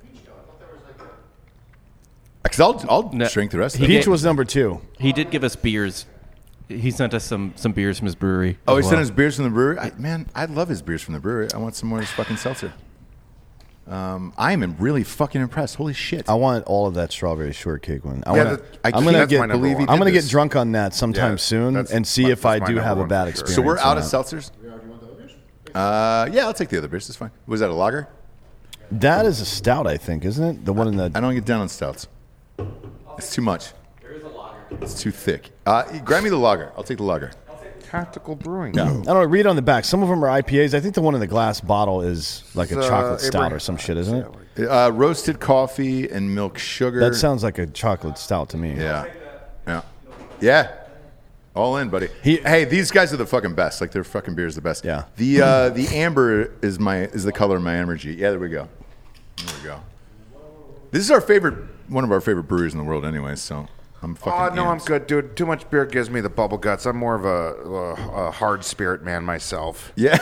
B: Because I'll I'll
D: No.
B: drink the rest of
D: He
B: it.
E: Peach
D: gave-
E: was number two.
D: He did give us beers. He sent us some some beers from his brewery.
B: Oh, he
D: as
B: sent
D: well.
B: us beers from the brewery. I, man, I love his beers from the brewery. I want some more of this fucking seltzer. Um, I am really fucking impressed. Holy shit!
E: I want all of that strawberry shortcake one. I
C: Yeah,
E: wanna,
C: the-
B: I
E: I'm
B: can't
E: gonna
C: that's my
E: get.
C: number one.
E: I'm gonna
B: did
E: get
B: this.
E: drunk on that sometime
C: Yeah,
E: soon
C: that's
E: and see
C: my-
E: if I
C: that's my
E: do
C: number
E: have a
C: one
E: bad
C: for sure.
E: experience.
B: so we're out
E: on
B: of
E: that.
B: seltzers. Uh, yeah, I'll take the other beers. That's fine. Was that a lager?
E: That is a stout, I think, isn't it? The one in the.
B: I don't get down on stouts. It's too much. It's too thick. Uh, grab me the lager. I'll take the lager.
C: Tactical Brewing.
E: I don't know. Read on the back. Some of them are I P As. I think the one in the glass bottle is like a
C: It's, uh,
E: chocolate stout
C: Abraham-
E: or some shit, isn't it?
B: Uh, roasted coffee and milk sugar.
E: That sounds like a chocolate stout to me.
B: Yeah. Yeah. Yeah. All in, buddy.
E: He-
B: hey, these guys are the fucking best. Like their fucking beer is the best.
E: Yeah.
B: The uh, the amber is my is the color of my energy. Yeah, there we go. There we go. This is our favorite, one of our favorite breweries in the world, anyway. So I'm fucking.
C: Oh, no, I'm
B: amped.
C: good, dude. Too much beer gives me the bubble guts. I'm more of a, a, a hard spirit man myself.
B: Yeah.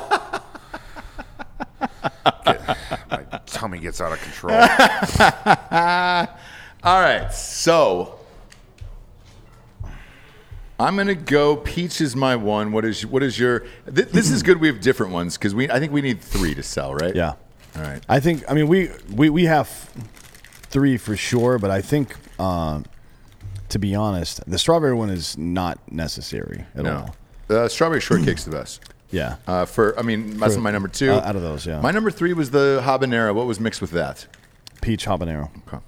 C: My tummy gets out of control.
B: All right. So I'm gonna go. Peach is my one. What is what is your? Th- this is good. We have different ones because we. I think we need three to sell, right?
E: Yeah.
B: All right.
E: I think. I mean, we we, we have three for sure, but I think, uh, to be honest, the strawberry one is not necessary at
B: No.
E: all.
B: The strawberry shortcake's the best.
E: Yeah.
B: Uh, for I mean, that's
E: For-
B: my number two.
E: uh, out of those, yeah.
B: My number three was the habanero. What was mixed with that?
E: Peach habanero.
B: Okay.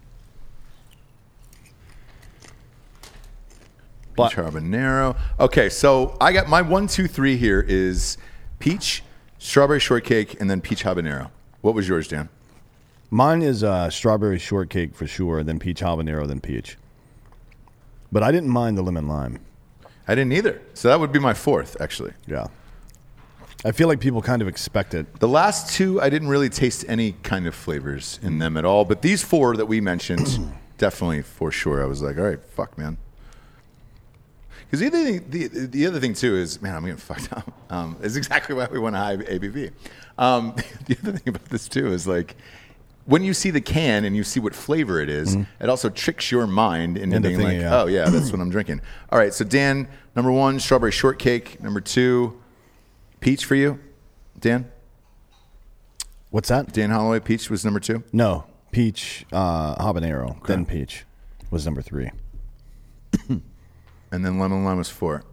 E: But-
B: Peach habanero. Okay, so I got my one, two, three here is peach, strawberry shortcake, and then peach habanero. What was yours, Dan?
E: Mine is uh, strawberry shortcake for sure, then peach habanero, then peach. But I didn't mind the lemon lime.
B: I didn't either. So that would be my fourth, actually.
E: Yeah. I feel like people kind of expect it.
B: The last two, I didn't really taste any kind of flavors in them at all. But these four that we mentioned, definitely for sure. I was like, all right, fuck, man. Because the other thing, the, the other thing too is, man, I'm getting fucked up. Um, is exactly why we want a high A B V. Um, the other thing about this too is like, when you see the can and you see what flavor it is, it also tricks your mind into,
E: Into
B: being
E: thinking,
B: like,
E: yeah.
B: oh yeah, that's what I'm drinking. All right, so Dan, number one, strawberry shortcake. Number two, peach for you, Dan.
E: What's that?
B: Dan Holloway, peach was number two.
E: No. Peach uh, habanero, then peach was number three.
B: And then lemon lime was four.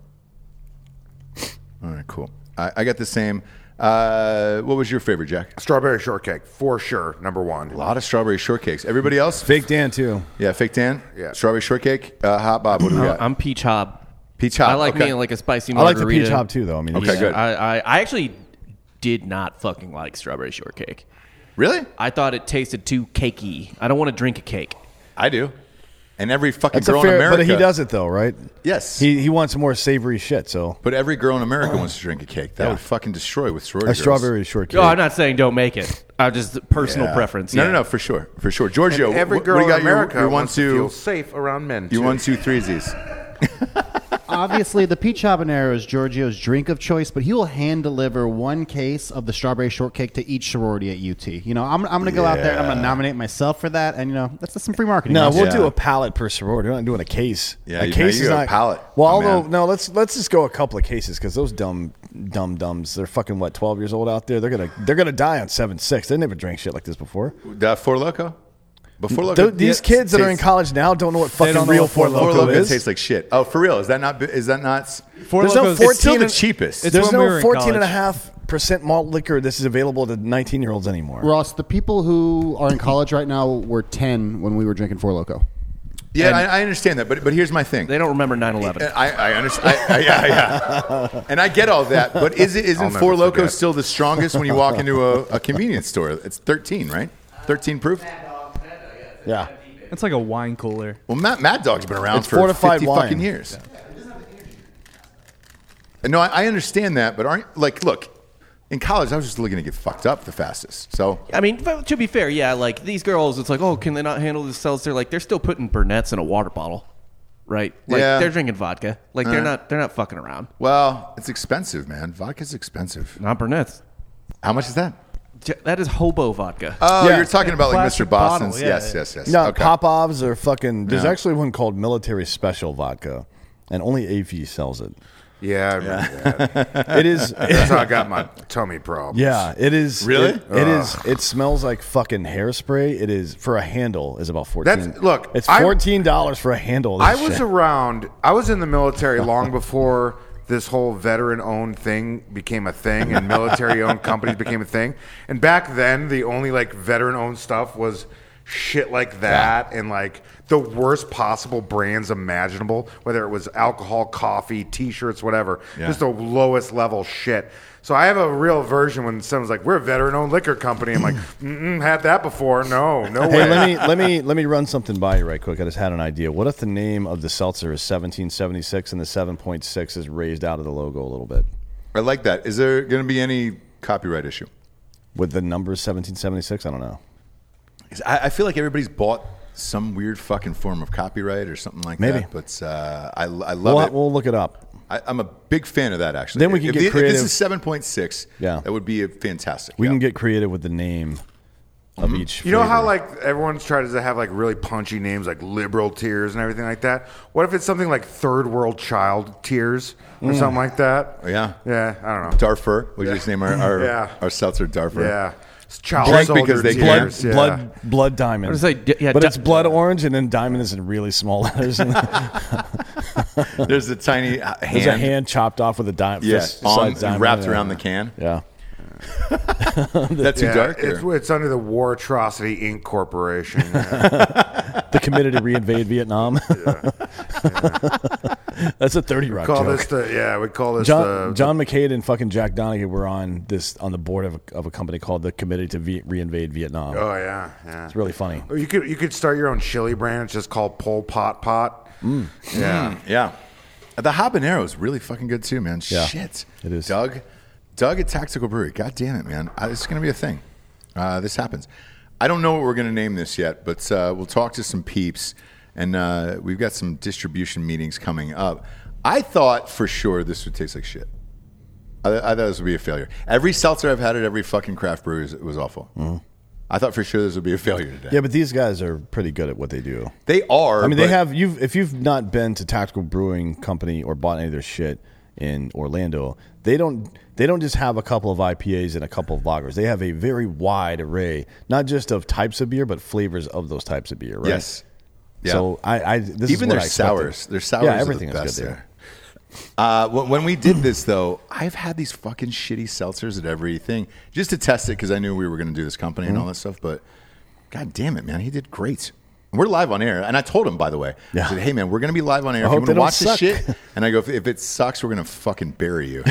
B: All right, cool. I, I got the same. Uh, what was your favorite, Jack?
C: Strawberry shortcake, for sure, number one.
B: A lot of strawberry shortcakes. Everybody else?
E: Fake Dan, too.
B: Yeah, fake Dan.
C: Yeah.
B: Strawberry shortcake. Uh, hot Bob. What do we got?
D: I'm peach hob.
B: Peach hot.
D: I like
B: okay.
D: me like a spicy
E: I like
D: margarita.
E: the peach hop, too, though. I mean,
B: Okay,
E: it's-
B: good.
D: I, I, I actually did not fucking like strawberry shortcake.
B: Really?
D: I thought it tasted too cakey. I don't want to drink a cake.
B: I do. And every fucking
E: That's a
B: girl
E: fair,
B: in America.
E: but he does it, though, right?
B: Yes.
E: He he wants more savory shit, so.
B: But every girl in America wants to drink a cake. That
E: Yeah.
B: would fucking destroy with sorority
E: A
B: girls.
E: strawberry shortcake.
D: No, I'm not saying don't make it. I just personal
B: Yeah.
D: preference.
B: No,
D: yeah.
B: no, no, for sure, for sure. Giorgio,
C: Every
B: what,
C: girl
B: what do you
C: in
B: got? Your-
C: America
B: your, one,
C: wants to
B: two,
C: feel safe around men.
B: your
C: too.
B: one, two, threesies.
G: Obviously, the peach habanero is Giorgio's drink of choice, but he will hand deliver one case of the strawberry shortcake to each sorority at U T. You know, I'm, I'm going to go out there and I'm going to nominate myself for that, and you know, that's, that's some free marketing.
E: No,
G: you know?
E: we'll
B: Yeah.
E: do a pallet per sorority. We're not doing a case.
B: Yeah,
E: a
B: you-
E: case
B: now you
E: is
B: go
E: not
B: pallet,
E: Well,
B: my
E: although
B: man.
E: no, let's let's just go a couple of cases because those dumb dumb dumbs, they're fucking what twelve years old out there. They're gonna they're gonna die on seven six. They never drank shit like this before.
B: Uh, Four Loko? Before Loco,
E: Th- these
B: yeah,
E: kids that are in
B: tastes-
E: college now don't know what fucking
F: don't know
E: real
F: what
E: Four
F: Four
B: Four
E: Loko
B: Loko
E: is.
B: tastes like shit. Oh, for real? Is that not? Is that not?
F: Four
E: There's no
F: Locos-
E: fourteen
B: It's still the
E: and-
B: cheapest.
F: It's
E: There's
F: when we were
E: no
F: in
E: fourteen and a
F: college.
E: half percent malt liquor. This is available to nineteen year olds anymore.
G: Ross, the people who are in college right now were ten when we were drinking Four Loko.
B: Yeah, I, I understand that, but but here's my thing.
D: They don't remember nine eleven.
B: I, I understand. I, I, yeah, yeah. And I get all that, but is it
C: I'll
B: isn't
C: never
B: Four Loko
C: forget.
B: still the strongest when you walk into a, a convenience store? It's thirteen, right? thirteen proof.
E: Yeah.
F: It's like a wine cooler.
B: Well, Mad, Mad Dog's been around
E: It's
B: for
E: fortified
B: fifty
E: wine.
B: fucking years. No, I, I understand that, but aren't like look. In college, I was just looking to get fucked up the fastest. So
D: I mean, to be fair, yeah, like these girls, it's like, oh, can they not handle the seltzer? Like they're still putting Burnett's in a water bottle, right? Like
B: Yeah.
D: they're drinking vodka. Like they're
B: Uh.
D: not they're not fucking around.
B: well, it's expensive, man. Vodka's expensive.
D: Not Burnett's.
B: How much is that?
D: J- That is hobo vodka.
B: Oh,
E: Yeah.
B: you're talking about like Mister
G: Plastic bottle,
B: Boston's.
G: yeah,
B: yes,
G: yeah.
B: yes, yes.
E: No,
B: okay.
E: Popovs are fucking. There's
B: Yeah.
E: actually one called Military Special Vodka, and only A V sells it.
C: Yeah, I remember that.
E: It is.
C: That's how I got my tummy problems.
E: Yeah, it is.
B: Really?
E: It, it is. It smells like fucking hairspray. It is for a handle is about fourteen.
C: That's- look,
E: It's
C: I-
E: fourteen dollars for a handle. of
C: I
E: this
C: was
E: shit.
C: around. I was in the military long before this whole veteran-owned thing became a thing, and military-owned companies became a thing. And back then, the only like veteran-owned stuff was shit like that, and like the worst possible brands imaginable. Whether it was alcohol, coffee, T-shirts, whatever,
B: Yeah.
C: just the lowest level shit. So I have a real aversion when someone's like, "We're a veteran-owned liquor company." I'm like, Mm-mm, "Had that before? No, no way."
E: Hey, let me let me let me run something by you right quick. I just had an idea. What if the name of the seltzer is seventeen seventy-six and the seven point six is raised out of the logo a little bit
B: I like that. Is there going to be any copyright issue?
E: with the number seventeen seventy-six? I don't know.
B: 'Cause I, I feel like everybody's bought some weird fucking form of copyright or something like
E: Maybe.
B: that. But uh, I, I love
E: We'll,
B: it.
E: we'll look it up.
B: I, I'm a big fan of that, actually.
E: Then we can
B: if
E: get
B: the- If
E: creative.
B: this is seven point six,
E: Yeah.
B: that would be a fantastic.
E: We
B: yeah.
E: can get creative with the name of each.
C: You know how
E: flavor.
C: like everyone's trying to have like really punchy names like liberal tears and everything like that? What if it's something like third world child tears or something like that?
B: Yeah.
C: Yeah, I don't know.
B: Darfur. We just name our our,
C: Yeah.
B: our seltzer Darfur.
C: Yeah. It's child
B: Drink
C: soldier
B: because they
E: blood,
C: tears. Yeah.
E: blood, blood diamond.
D: I was gonna say, d- yeah,
E: but
D: di-
E: it's blood orange, and then diamond is in really small letters.
B: There's a tiny uh, hand.
E: There's a hand chopped off with a diamond.
B: Yes, on, wrapped around the can.
E: Yeah.
B: That's too
C: Yeah,
B: dark.
C: it's,
B: or-
C: it's under the War Atrocity Incorporated. Corporation. Yeah.
E: The committed to reinvade Vietnam. That's a thirty Rock
C: call
E: joke.
C: this the yeah. We call this
E: John,
C: the,
E: John McCain and fucking Jack Donaghy were on this on the board of a, of a company called the Committee to v- Reinvade Vietnam.
C: Oh yeah, yeah.
E: It's really funny.
C: Or you could you could start your own chili brand. It's just called Pol Pot Pot.
E: Mm.
C: Yeah.
B: Yeah. The habanero is really fucking good too, man.
E: Yeah,
B: Shit.
E: it is.
B: Doug, Doug at Tactical Brewery. God damn it, man. Uh, this is going to be a thing. Uh, this happens. I don't know what we're going to name this yet, but uh, we'll talk to some peeps, and uh, we've got some distribution meetings coming up. I thought for sure this would taste like shit. I, I thought this would be a failure. Every seltzer I've had at every fucking craft brewery is, was awful. I thought for sure this would be a failure today.
E: Yeah, but these guys are pretty good at what they do.
B: They are.
E: I mean, they
B: but-
E: have you've if you've not been to Tactical Brewing Company or bought any of their shit in Orlando, they don't they don't just have a couple of I P As and a couple of lagers. They have a very wide array, not just of types of beer, but flavors of those types of beer. Right?
B: Yes. Yeah.
E: So I, I this is
B: Even
E: what
B: their
E: I expected.
B: sours. Their sours
E: yeah,
B: are the
E: everything
B: best
E: is good there.
B: there. Uh, when when we did this, though, I've had these fucking shitty seltzers at everything just to test it because I knew we were going to do this company and all
E: Mm-hmm.
B: that stuff. But god damn it, man, he did great. We're live on air, and I told him, by the way,
E: Yeah.
B: I said, "Hey, man, we're going to be live on air.
E: I
B: If
E: hope
B: you
E: they
B: want to
E: don't
B: watch this
E: suck."
B: shit," and I go, "If, if it sucks, we're going to fucking bury you."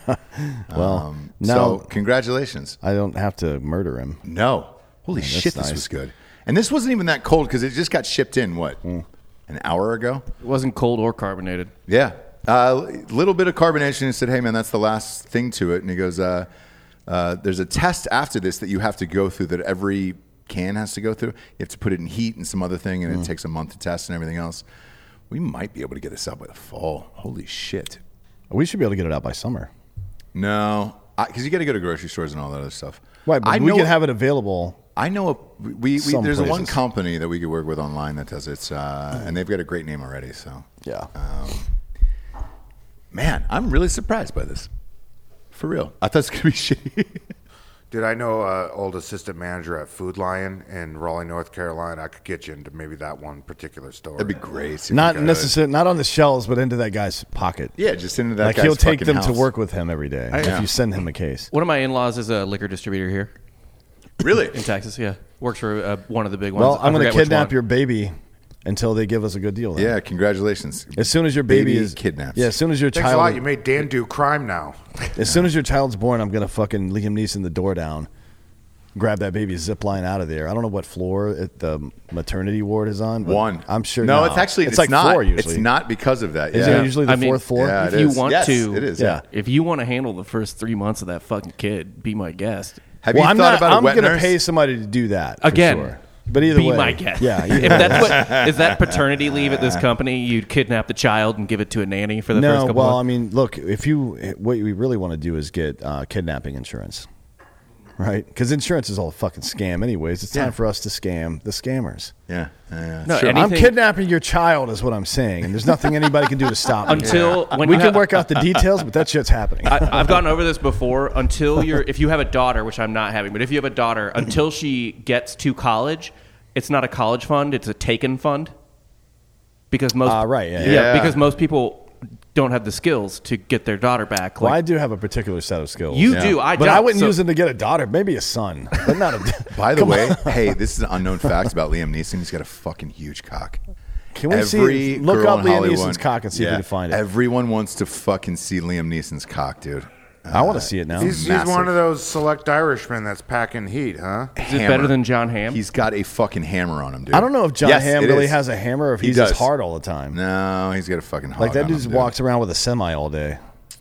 E: Well,
B: Um,
E: now
B: so congratulations.
E: I don't have to murder him.
B: No, holy
E: that's
B: shit, this
E: nice.
B: was good. And this wasn't even that cold because it just got shipped in what
E: Mm.
B: an hour ago.
D: It wasn't cold or carbonated.
B: Yeah. A uh, little bit of carbonation. He said, hey, man, that's the last thing to it. And he goes, uh, uh, there's a test after this that you have to go through that every can has to go through. You have to put it in heat and some other thing, and it takes a month to test and everything else. We might be able to get this out by the fall. Holy shit.
E: We should be able to get it out by summer.
B: No, because you got to go to grocery stores and all that other stuff.
E: Right, but
B: I
E: we
B: know
E: can have it available.
B: I know a, we, we
E: Some
B: there's a one
E: places.
B: company that we could work with online that does it, uh, and they've got a great name already. So
E: Yeah.
B: man, I'm really surprised by this. For real, I thought it was gonna be shitty.
C: Dude, I know uh, old assistant manager at Food Lion in Raleigh, North Carolina. I could get you into maybe that one particular store.
B: That'd be great.
E: Not
B: If we could.
E: necessarily, not on the shelves, but into that guy's pocket.
B: Yeah, just into that.
E: Like
B: guy's
E: he'll take
B: fucking
E: them
B: house.
E: to work with him every day if
B: Yeah.
E: you send him a case.
D: One of my in-laws is a liquor distributor here
B: Really?
D: in Texas. Yeah, works for uh, one of the big ones.
E: Well,
D: I
E: I'm going to
D: forget which
E: kidnap
D: one.
E: your baby until they give us a good deal. Then.
B: Yeah, congratulations.
E: As soon as your baby,
B: Baby
E: is
B: kidnapped.
E: Yeah, as soon as your
C: Thanks
E: child,
C: a lot. You made Dan do crime now.
E: as soon as your child's born, I'm going to fucking Liam Neeson the door down. grab that baby's zip line out of there. I don't know what floor it, the maternity ward is on. But
B: One.
E: I'm sure.
B: No, it's actually
E: it's,
B: it's
E: like
B: not.
E: four usually.
B: It's not because of that.
E: Is
B: yeah.
E: it usually the
D: I mean,
E: fourth floor?
B: Yeah,
D: If
B: it
D: you
B: is.
D: want
B: Yes,
D: to,
B: it is.
E: Yeah.
D: If you want to handle the first three months of that fucking kid, be my guest.
B: Have
E: Well,
B: you
E: I'm
B: thought
E: not.
B: about a
E: I'm
B: wet
E: gonna
B: nurse?
E: pay somebody to do that for
D: Again,
E: sure. But either
D: be
E: way,
D: my guest.
E: Yeah. either
D: if
E: way.
D: that's what is that paternity leave at this company, you'd kidnap the child and give it to a nanny for the
E: no.
D: first couple
E: Well, I
D: months.
E: mean, look. If you what we really want to do is get uh, kidnapping insurance, right? Because insurance is all a fucking scam, anyways. It's time
B: Yeah.
E: for us to scam the scammers.
B: Yeah. yeah
D: No,
B: sure.
D: any-
E: I'm
D: Anything-
E: kidnapping your child, is what I'm saying, and there's nothing anybody can do to stop me.
D: Until when
E: we
D: you
E: can
D: have-
E: work out the details, but that shit's happening.
D: I, I've gone over this before. Until you're, if you have a daughter, which I'm not having, but if you have a daughter, until she gets to college, it's not a college fund; it's a taken fund. Because most,
E: Ah, right, yeah,
D: yeah,
B: yeah.
D: because most people don't have the skills to get their daughter back.
E: Well, I
D: Like,
E: do have a particular set of skills.
D: you do, I
E: but
D: don't.
E: I wouldn't
D: So-
E: use them to get a daughter. Maybe a son, but not a.
B: By the
E: Come
B: way,
E: on.
B: hey, this is an unknown fact about Liam Neeson. He's got a fucking huge cock.
E: Can we
B: Every
E: see? Look
B: girl
E: up
B: in
E: Liam
B: Hollywood-
E: Neeson's cock and see if
B: Yeah.
E: we can find it.
B: Everyone wants to fucking see Liam Neeson's cock, dude.
E: I want to see it now.
C: He's, he's
B: Massive.
C: one of those select Irishmen that's packing heat, huh?
D: is it better than John Hamm?
B: He's got a fucking hammer on him, dude.
E: I don't know if John
B: Yes,
E: Hamm
B: it
E: really
B: is.
E: has a hammer or if
B: He
E: he's just
B: does.
E: hard all the time.
B: No, he's got a fucking hog
E: Like that
B: on
E: dude
B: him,
E: just
B: dude.
E: walks around with a semi all day.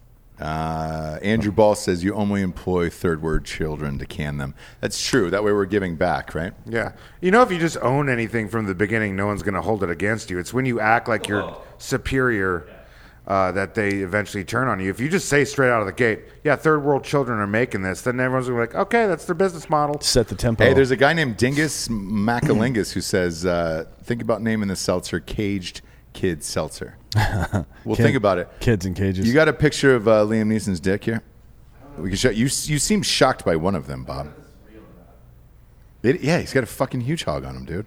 B: Uh, Andrew Ball says you only employ third word children to can them. That's true. That way we're giving back, right?
C: Yeah. You know, if you just own anything from the beginning, no one's going to hold it against you. It's when you act like you're superior uh, that they eventually turn on you. If you just say straight out of the gate, yeah, third world children are making this, then everyone's going to be like, okay, that's their business model.
E: Set the tempo.
B: Hey, there's a guy named Dingus Macalingus who says, uh, think about naming the seltzer Caged Kid Seltzer. Well,
E: Kid-
B: think about it.
E: Kids in cages.
B: You got a picture of uh, Liam Neeson's dick here? We can show you. You seem shocked by one of them, Bob. It, yeah, he's got a fucking huge hog on him, dude.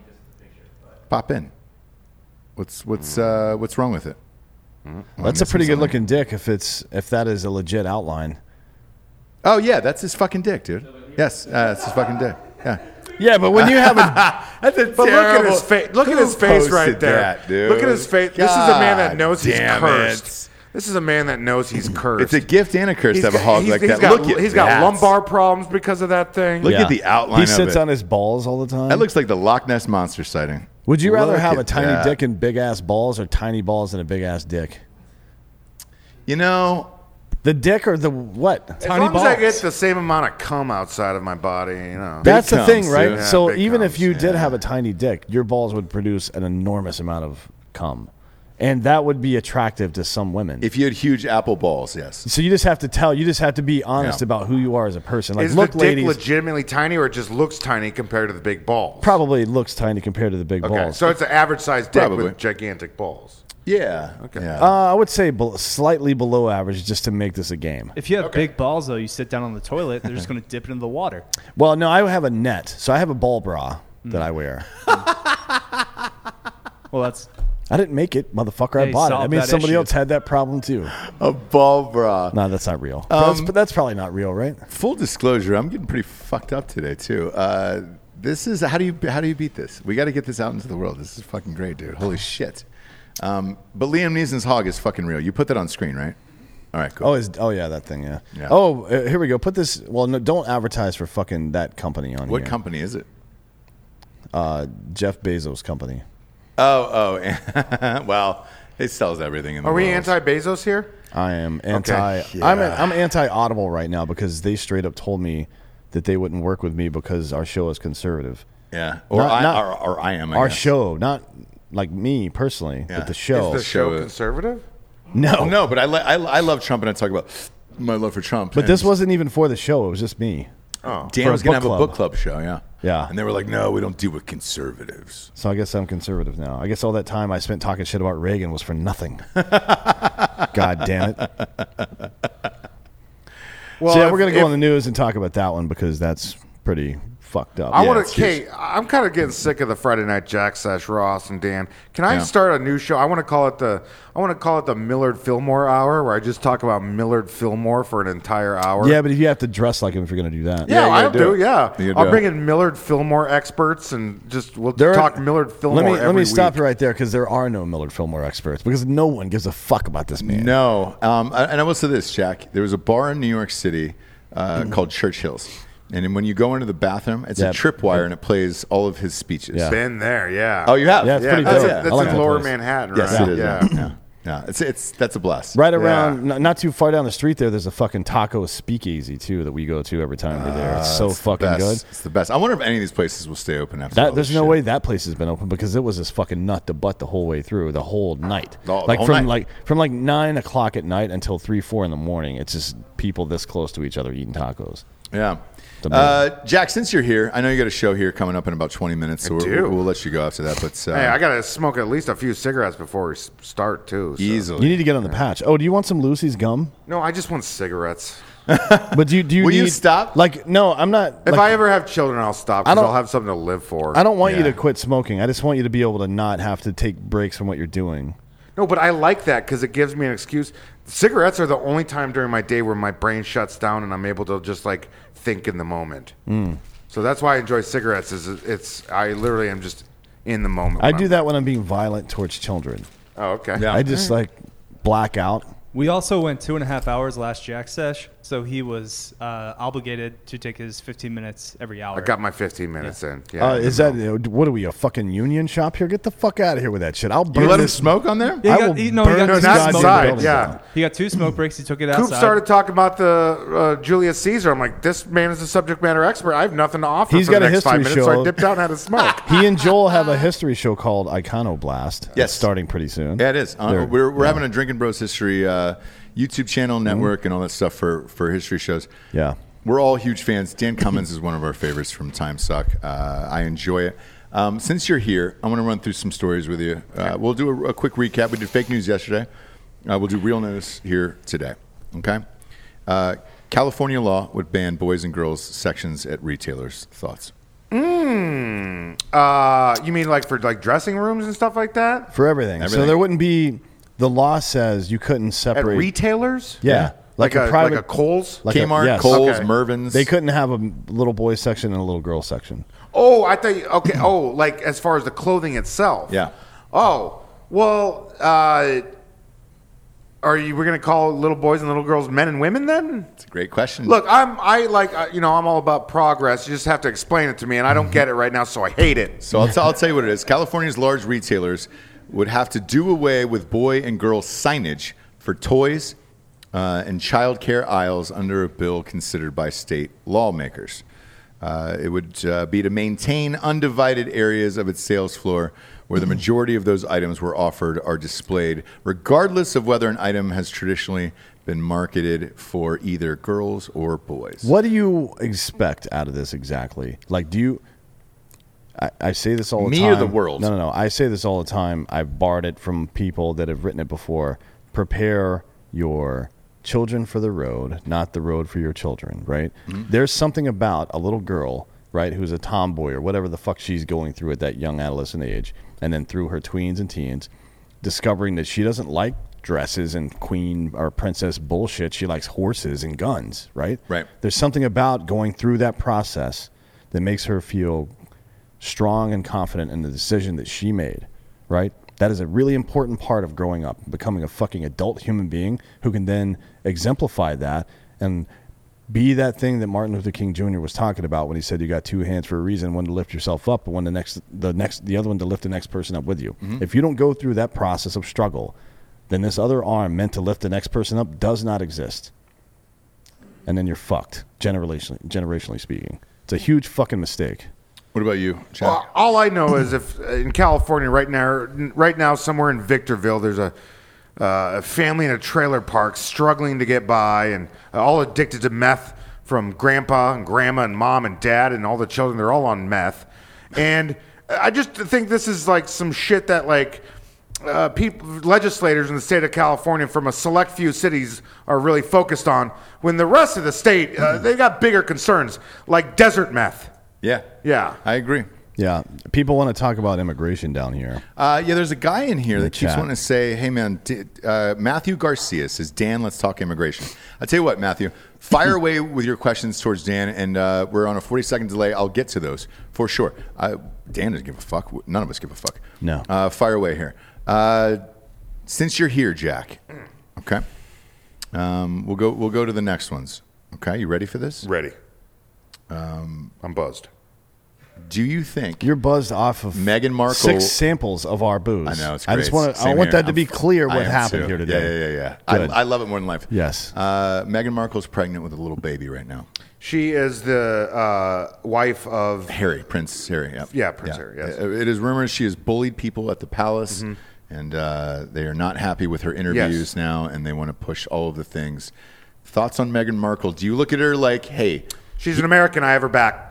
B: Pop in. What's what's uh, what's wrong with it? Am I
E: That's a
B: missing
E: pretty good
B: something?
E: looking dick if it's if that is a legit outline.
B: Oh yeah, that's his fucking dick, dude. Yes, uh, that's his fucking dick. Yeah.
E: Yeah, but when you have a
B: That's a
C: But look at his face. Look at his face right there.
B: That, dude?
C: Look at his face. This is a man that
B: God
C: knows he's
B: damn
C: cursed.
B: it.
C: This is a man that knows he's cursed.
B: It's a gift and a curse
C: He's
B: to have a
C: got-
B: hog
C: he's-
B: like
C: he's
B: that.
C: Got,
B: Look at
C: he's got
B: that.
C: lumbar problems because of that thing.
B: Look
E: Yeah.
B: at the outline
E: He
B: of
E: sits
B: it.
E: on his balls all the time.
B: That looks like the Loch Ness monster sighting.
E: Would you rather
B: Look
E: have a
B: at
E: tiny
B: that.
E: dick and big ass balls or tiny balls and a big ass dick?
B: You know,
E: The dick or the what?
C: As long as I get the same amount of cum outside of my body, you know.
E: That's the
B: comes,
E: thing, right?
B: dude.
C: Yeah,
E: so
C: big
E: even
C: comes,
E: if you did
B: yeah.
E: have a tiny dick, your balls would produce an enormous amount of cum. And that would be attractive to some women.
B: if you had huge apple balls, yes.
E: so you just have to tell, you just have to be honest
B: Yeah.
E: about who you are as a person. Like,
C: Is
E: look,
C: the dick
E: ladies,
C: legitimately tiny, or it just looks tiny compared to the big balls?
E: probably looks tiny compared to the big
C: Okay,
E: balls.
C: so it's an average sized dick
B: Probably.
C: with gigantic balls.
B: Yeah.
C: Okay.
B: Yeah.
E: uh, I would say bel- slightly below average just to make this a game.
F: If you have big balls, though, you sit down on the toilet, they're just going to dip it into the water.
E: Well, no, I have a net. So I have a ball bra that I wear.
F: Well, that's
E: I didn't make it, motherfucker.
F: Yeah,
E: I
F: you
E: bought it. I
F: solved
E: mean,
F: that
E: somebody
F: issue.
E: else had that problem too.
B: a ball bra.
E: No, that's not real.
B: Um,
E: but, that's, but that's probably not real, right?
B: Full disclosure, I'm getting pretty fucked up today too. Uh, this is how do you how do you beat this? We got to get this out into the world. This is fucking great, dude. Holy shit. Um, but Liam Neeson's hog is fucking real. You put that on screen, right? All right, cool.
E: Oh, is oh yeah, that thing, yeah.
B: Yeah.
E: Oh, uh, here we go. Put this. Well, no, don't advertise for fucking that company on
B: what
E: here.
B: company is it?
E: Uh, Jeff Bezos' company.
B: Oh, oh. Well, it sells everything in the
C: Are
B: world.
C: we anti Bezos here?
E: I am anti.
B: Yeah.
E: I'm I'm anti Audible right now because they straight up told me that they wouldn't work with me because our show is conservative.
B: Yeah. Or,
E: Not-
B: I,
E: not-
B: or, or I am. I
E: our
B: guess.
E: show, not like me personally,
B: Yeah.
E: but the show.
C: Is the show
B: show it.
C: conservative?
E: no,
B: Oh, no, but I, li- I, I love Trump and I talk about my love for Trump.
E: But
B: and
E: this wasn't even for the show. It was just me.
C: Oh.
B: Dan
E: for a
B: was going to
E: book
B: have a
E: club.
B: book club show, yeah.
E: Yeah.
B: And they were like, no, we don't deal with conservatives.
E: So I guess I'm conservative now. I guess all that time I spent talking shit about Reagan was for nothing. God damn it.
C: Well,
E: so yeah,
C: if-
E: we're going to
C: if-
E: go on the news and talk about that one because that's pretty fucked up.
C: I
B: Yeah,
C: want
B: it's
C: to,
B: huge.
C: Kate. I'm kind of getting sick of the Friday Night Jack slash Ross and Dan. Can I
B: Yeah.
C: start a new show? I want to call it the I want to call it the Millard Fillmore Hour, where I just talk about Millard Fillmore for an entire hour.
E: Yeah, but if you have to dress like him if you're going to do that.
C: yeah,
B: you
C: I
B: gotta
C: do.
B: do it.
C: Yeah,
B: You gotta
C: I'll
B: do
C: bring
B: it.
C: in Millard Fillmore experts and just we'll
E: There are-
C: talk Millard Fillmore.
E: Let me let
C: every
E: me stop
C: week.
E: you right there because there are no Millard Fillmore experts because no one gives a fuck about this man.
B: No. Um, and I will say this, Jack. There was a bar in New York City uh, called Church Hills. And then when you go into the bathroom, it's
E: Yeah.
B: a tripwire, and it plays all of his speeches.
E: Yeah.
C: Been there, yeah.
B: Oh, you have?
E: Yeah, it's
C: yeah,
E: pretty
C: that's,
E: dope.
C: a-
E: I
C: that's
E: like
C: in
E: that
C: Lower
E: place.
C: Manhattan,
B: Yes,
C: right?
B: it is.
C: Yeah.
B: Yeah. yeah. Yeah. It's, it's, that's a blast.
E: Right around, n- not too far down the street there, there's a fucking taco speakeasy, too, that we go to every time we're there. It's so
B: It's the
E: fucking
B: best.
E: good.
B: It's the best. I wonder if any of these places will stay open after all
E: That, there's
B: this
E: no
B: shit.
E: way that place has been open because it was this fucking nut to butt the whole way through, the whole night.
B: The- the
E: like
B: whole
E: from
B: night.
E: like from like nine o'clock at night until three, four in the morning. It's just people this close to each other eating tacos.
B: Yeah.
E: amazing.
B: Uh, Jack, since you're here, I know you got a show here coming up in about twenty minutes, so
C: I
B: we're,
C: do.
B: we'll, we'll let you go after that. But uh,
C: Hey, I gotta smoke at least a few cigarettes before we s- start too. so-
B: easily.
E: You need to get on the patch. Oh, do you want some Lucy's gum?
C: No, I just want cigarettes.
E: But do you do you
B: Will
E: need,
B: you stop?
E: Like no, I'm not.
C: If
E: like,
C: I ever have children, I'll stop
E: I
C: because
E: don't-
C: I'll have something to live for.
E: I don't want you
B: Yeah.
E: to quit smoking. I just want you to be able to not have to take breaks from what you're doing.
C: No, but I like that because it gives me an excuse. Cigarettes are the only time during my day where my brain shuts down and I'm able to just like think in the moment.
E: Mm.
C: So that's why I enjoy cigarettes. Is it's I literally am just in the moment.
E: I
C: when
E: do
C: I'm-
E: that when I'm being violent towards children.
C: Oh, okay.
B: Yeah.
E: I just like black out.
F: We also went two and a half hours last Jack sesh, so he was uh, obligated to take his fifteen minutes every hour.
C: I got my fifteen minutes in. Yeah.
E: Uh, is that what are we a fucking union shop here? Get the fuck out of here with that shit. I'll burn
B: you let him
E: this.
B: smoke on there?
F: Yeah,
E: I
F: he got-
E: will
F: he- no, he
E: burn
F: got
C: no,
E: this
F: two
C: not
E: goddamn
F: smoke
C: inside.
E: building
C: Yeah.
E: down.
F: He got two smoke breaks. He took it
C: Coop
F: outside.
C: started talking about the uh, Julius Caesar. I'm like, this man is a subject matter expert. I have nothing to offer
E: He's
C: for
E: got
C: the
E: a
C: next five
E: history
C: minutes, so
E: show.
C: I dipped out and had a smoke.
E: He and Joel have a history show called Iconoblast.
B: Yes.
E: It's starting pretty soon.
B: Yeah, it is. Uh,
E: They're-
B: we're we're
E: yeah.
B: having a Drinking Bros history uh, YouTube channel, network, and all that stuff for, for history shows.
E: Yeah.
B: We're all huge fans. Dan Cummins is one of our favorites from Time Suck. Uh, I enjoy it. Um, since you're here, I want to run through some stories with you. Uh, we'll do a, a quick recap. We did fake news yesterday. Uh, we'll do real news here today. Okay. Uh, California law would ban boys and girls sections at retailers. Thoughts?
C: Uh, you mean like for like dressing rooms and stuff like that?
E: For everything. So
B: Everything.
E: there wouldn't be. The law says you couldn't
C: At
E: separate.
C: retailers?
E: Yeah.
C: Like, a,
E: private,
C: like a Kohl's?
E: like a-
B: Kmart,
E: yes.
B: Kohl's,
C: Okay.
B: Mervyn's.
E: They couldn't have a little boy section and a little girl section.
C: Oh, I thought. You, okay. Oh, like as far as the clothing itself.
B: Yeah.
C: Oh, well. Uh, are you? We're gonna call little boys and little girls men and women then?
B: It's a great question.
C: Look, I'm. I like. Uh, you know, I'm all about progress. You just have to explain it to me, and I don't get it right now, so I hate it.
B: So I'll, t- I'll tell you what it is. California's large retailers would have to do away with boy and girl signage for toys uh, and child care aisles under a bill considered by state lawmakers. Uh, it would uh, be to maintain undivided areas of its sales floor where the majority of those items were offered are displayed, regardless of whether an item has traditionally been marketed for either girls or boys.
E: What do you expect out of this exactly? Like, do you? I, I say this all the
B: Me
E: time.
B: or the world?
E: No, no, no. I say this all the time. I've borrowed it from people that have written it before. Prepare your children for the road, not the road for your children. Right?
B: Mm-hmm.
E: There's something about a little girl, right, who's a tomboy or whatever the fuck she's going through at that young adolescent age, and then through her tweens and teens, discovering that she doesn't like dresses and queen or princess bullshit. She likes horses and guns, right?
B: Right.
E: There's something about going through that process that makes her feel strong and confident in the decision that she made, right? That is a really important part of growing up, becoming a fucking adult human being who can then exemplify that and be that thing that Martin Luther King Junior was talking about when he said you got two hands for a reason, one to lift yourself up, but one the next the next the other one to lift the next person up with you. If you don't go through that process of struggle, then this other arm meant to lift the next person up does not exist. And then you're fucked, generationally generationally speaking. It's a huge fucking mistake.
B: What about you, Jack?
C: Well, all I know is if in California right now, right now somewhere in Victorville, there's a, uh, a family in a trailer park struggling to get by and all addicted to meth from grandpa and grandma and mom and dad and all the children. They're all on meth. And I just think this is like some shit that like uh, people, legislators in the state of California from a select few cities are really focused on when the rest of the state, uh, they got bigger concerns like desert meth.
B: Yeah.
C: Yeah.
B: I agree.
E: Yeah, people want to talk about immigration down here.
B: Uh, yeah, there's a guy in here
E: In the
B: that keeps
E: chat.
B: wanting to say, hey, man, d- uh, Matthew Garcia says, Dan, let's talk immigration. I'll tell you what, Matthew, fire away with your questions towards Dan, and uh, we're on a forty-second delay. I'll get to those for sure. Uh, Dan doesn't give a fuck. None of us give a fuck.
E: No.
B: Uh, fire away here. Uh, since you're here, Jack, okay, um, we'll go, we'll go to the next ones. Okay, you ready for this?
C: Ready. I'm buzzed.
B: Do you think
E: You're buzzed off of
B: Meghan Markle-
E: six samples of our booze.
B: I know it's
E: I
B: great.
E: just want to. I
B: Same
E: want
B: here.
E: that to be
B: I'm-
E: clear
B: I
E: what
B: am
E: happened
B: too.
E: here today.
B: Yeah, yeah, yeah. yeah.
E: Good.
B: I, I love it more than life.
E: Yes.
B: Uh, Meghan Markle's pregnant with a little baby right now.
C: She is the uh, wife of
B: Harry, Prince Harry. Yep.
C: Yeah, Prince Harry, yes.
B: Uh, It is rumored she has bullied people at the palace, and uh, they are not happy with her interviews
C: Yes.
B: now, and they want to push all of the things. Thoughts on Meghan Markle? Do you look at her like, hey,
C: She's an American. I have her back.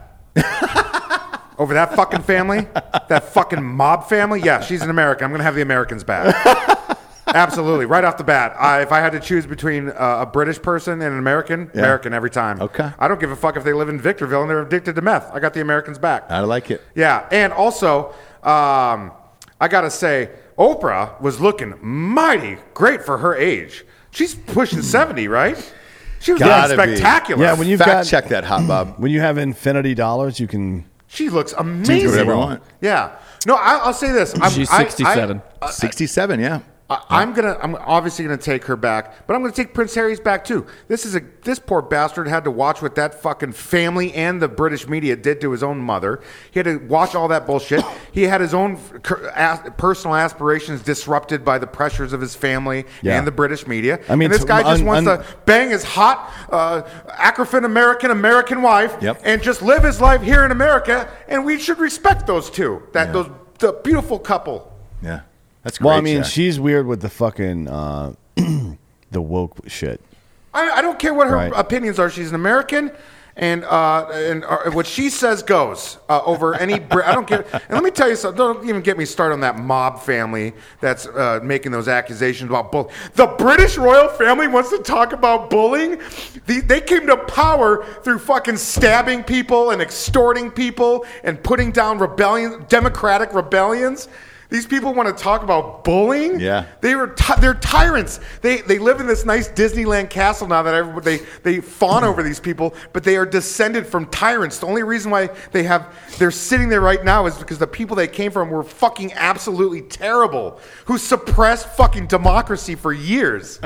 C: Over that fucking family, that fucking mob family. Yeah, she's an American. I'm gonna have the Americans back. Absolutely, right off the bat. I, if I had to choose between uh, a British person and an American,
B: Yeah.
C: American every time.
B: Okay.
C: I don't give a fuck if they live in Victorville and they're addicted to meth. I got the Americans back.
B: I like it?
C: Yeah, and also, um, I gotta say, Oprah was looking mighty great for her age. She's pushing seventy, right? She was
B: Gotta
C: looking
B: be.
C: spectacular.
E: Yeah, when you've
B: Fact
E: got
B: check that, Hot Bob.
E: when you have infinity dollars, you can.
C: She looks amazing.
B: whatever you want.
C: Yeah. No, I, I'll say this. I'm,
D: She's
C: I-
D: sixty-seven.
C: I,
B: sixty-seven, yeah.
C: I, I'm gonna. I'm obviously gonna take her back, but I'm gonna take Prince Harry's back too. This is a. This poor bastard had to watch what that fucking family and the British media did to his own mother. He had to watch all that bullshit. He had his own cur- as, personal aspirations disrupted by the pressures of his family
E: Yeah.
C: and the British media.
E: I mean,
C: and this
E: to-
C: guy just
E: un-
C: wants
E: un-
C: to bang his hot uh, African American American wife
B: Yep.
C: and just live his life here in America. And we should respect those two. That
B: Yeah.
C: those the beautiful couple.
B: Yeah. That's great.
E: Well, I mean,
B: Jack.
E: she's weird with the fucking uh, the woke shit.
C: I, I don't care what her
E: Right.
C: opinions are. She's an American, and uh, and uh, what she says goes uh, over any. Brit- I don't care. And let me tell you something. Don't even get me started on that mob family that's uh, making those accusations about bullying. The British royal family wants to talk about bullying. The, they came to power through fucking stabbing people and extorting people and putting down rebellion, democratic rebellions. These people want to talk about bullying.
B: Yeah.
C: They were ty- they're tyrants. They they live in this nice Disneyland castle now that everybody they they fawn over these people, but they are descended from tyrants. The only reason why they have they're sitting there right now is because the people they came from were fucking absolutely terrible, who suppressed fucking democracy for years.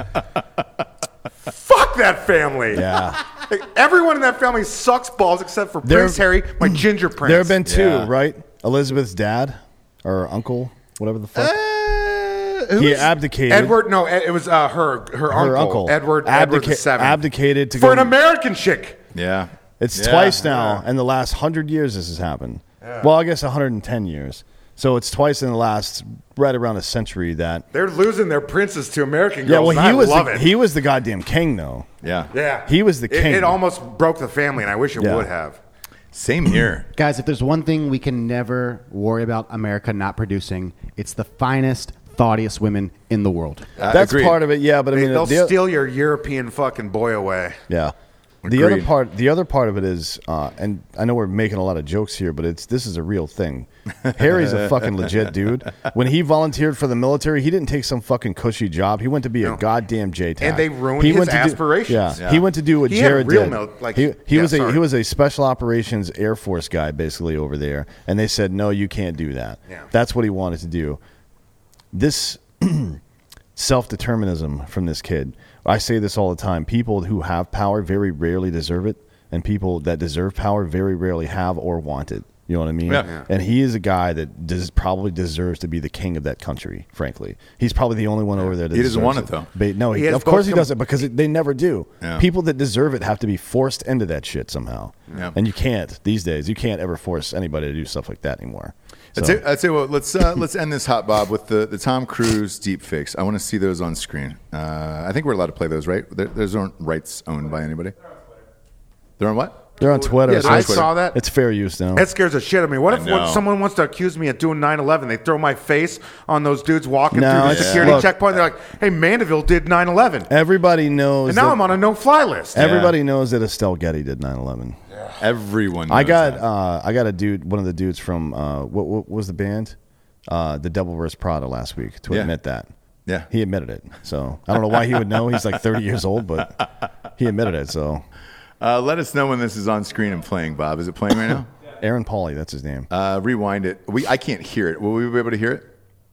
C: Fuck that family.
E: Yeah.
C: Like, everyone in that family sucks balls except for
E: There-
C: Prince Harry, my ginger prince.
E: There have been two,
B: Yeah.
E: right? Elizabeth's dad or uncle, whatever the fuck.
B: Uh,
E: he
B: who's-
E: abdicated.
C: Edward, no, it was uh, her her,
E: her
C: uncle,
E: uncle,
C: Edward
E: Abdica-
C: Edward the Seventh,
E: abdicated to
C: for
E: go.
C: an American chick.
B: Yeah.
E: It's
B: Yeah.
E: twice now in the last hundred years. This has happened. Well, I guess one hundred and ten years. So it's twice in the last right around a century that.
C: They're losing their princes to American
E: Yeah,
C: girls.
E: well,
C: and
E: he
C: I
E: was
C: love
E: the,
C: it.
E: he was the goddamn king, though.
B: Yeah.
C: yeah,
E: he was the
C: It-
E: king.
C: It, almost broke the family, and I wish it
E: Yeah.
C: would have.
B: Same here.
G: Guys, if there's one thing we can never worry about America not producing, it's the finest, thoughtiest women in the world.
E: That's
B: Agreed.
E: part of it. Yeah, but I
C: They,
E: mean,
C: they'll
E: the,
C: steal your European fucking boy away.
E: Yeah. The other
B: Agreed.
E: part, the other part of it is, uh, and I know we're making a lot of jokes here, but it's this is a real thing. Harry's a fucking legit dude. When he volunteered for the military, he didn't take some fucking cushy job. He went to be a goddamn J TAC.
C: And they ruined
E: he
C: his
E: went to do-
C: aspirations.
E: yeah.
B: Yeah.
E: he went to do what
C: He had
E: Jared
C: real
E: did.
C: mil- like-
E: he he
C: yeah,
E: was a
C: sorry.
E: he was a special operations Air Force guy basically over there, and they said no, you can't do that.
C: Yeah.
E: That's what he wanted to do. This self-determinism from this kid. I say this all the time. People who have power very rarely deserve it, and people that deserve power very rarely have or want it. You know what I mean?
B: Yeah. Yeah.
E: And he is a guy that does, probably deserves to be the king of that country, frankly. He's probably the only one over there that
B: He doesn't
E: deserves
B: want it, though.
E: Ba- no, he,
C: He has
E: of course
C: both
E: he
C: com-
E: doesn't, because it, they never do.
B: Yeah.
E: People that deserve it have to be forced into that shit somehow.
B: Yeah.
E: And you can't these days. You can't ever force anybody to do stuff like that anymore.
B: I'd
E: So-
B: say, I'd say well, let's uh, let's end this hot Bob with the, the Tom Cruise deep fakes. I want to see those on screen. Uh, I think we're allowed to play those, right? There, those aren't rights owned by anybody. They're on what?
E: They're on Twitter.
B: Yeah,
E: so
B: they're on
C: I
E: it's-
B: Twitter.
C: saw that.
E: It's fair use now.
C: That scares the shit out of me. What
B: I
C: if
B: know.
C: when someone wants to accuse me of doing nine eleven? They throw my face on those dudes walking
E: No,
C: through the
E: it's-
C: security
E: look.
C: checkpoint. They're like, hey, Mandeville did nine eleven.
E: Everybody knows.
C: And now
E: that-
C: I'm on a no-fly list.
E: Everybody knows that Estelle Getty did nine eleven.
B: Everyone.
E: I
B: knows
E: got
B: that.
E: uh, I got a dude, one of the dudes from uh, what, what was the band, uh, the Devil Wears Prada last week to
B: Yeah.
E: admit that.
B: Yeah.
E: he admitted it. So I don't know why he would know. He's like thirty years old, but he admitted it. So
B: Uh, let us know when this is on screen and playing, Bob. Is it playing right now?
E: Aaron Pauley, that's his name.
B: Uh, rewind it. We I can't hear it. Will we be able to hear it?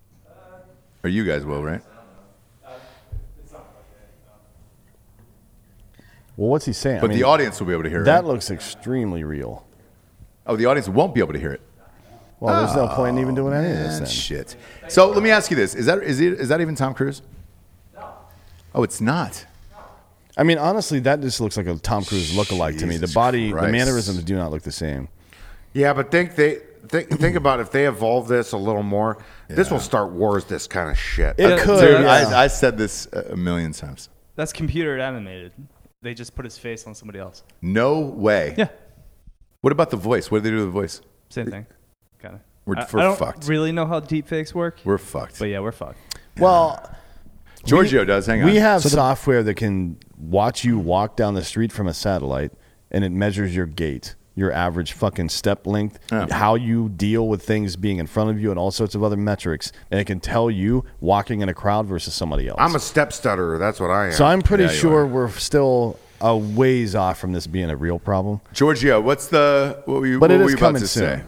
B: Or you guys will, right?
E: Well, what's he saying?
B: But
E: I mean,
B: the audience will be able to hear
E: that
B: it.
E: looks extremely real.
B: Oh, the audience won't be able to hear it.
E: Well, there's no point in even doing any of this
B: Man,
E: then.
B: shit. So let me ask you this: Is that is it is that even Tom Cruise? No. Oh, it's not.
E: I mean, honestly, that just looks like a Tom Cruise lookalike to me. The
B: Jesus
E: body,
B: Christ.
E: the mannerisms do not look the same.
C: Yeah, but think they think think about if they evolve this a little more, this will start wars. This kind of shit.
E: It
F: Yeah,
E: could.
B: Dude,
E: yeah.
B: I, I said this a million times.
F: That's computer animated. They just put his face on somebody else.
B: No way.
F: Yeah,
B: What about the voice? What do they do to the voice?
F: same thing. Kind of.
B: We're-
F: I,
B: we're
F: I don't
B: fucked.
F: really know how deepfakes work,
B: We're fucked.
F: but yeah, we're fucked.
E: Well,
B: Giorgio does. Hang on.
E: we have software that can watch you walk down the street from a satellite, and it measures your gait, your average fucking step length,
B: Oh.
E: how you deal with things being in front of you, and all sorts of other metrics. And it can tell you walking in a crowd versus somebody else.
C: I'm a step stutterer. That's what I am.
E: so I'm pretty
B: Yeah, you
E: sure
B: are.
E: we're still a ways off from this being a real problem.
B: Giorgio, what's the what were you,
E: But
B: what
E: it
B: were
E: is
B: you about
E: coming
B: to
E: soon.
B: say?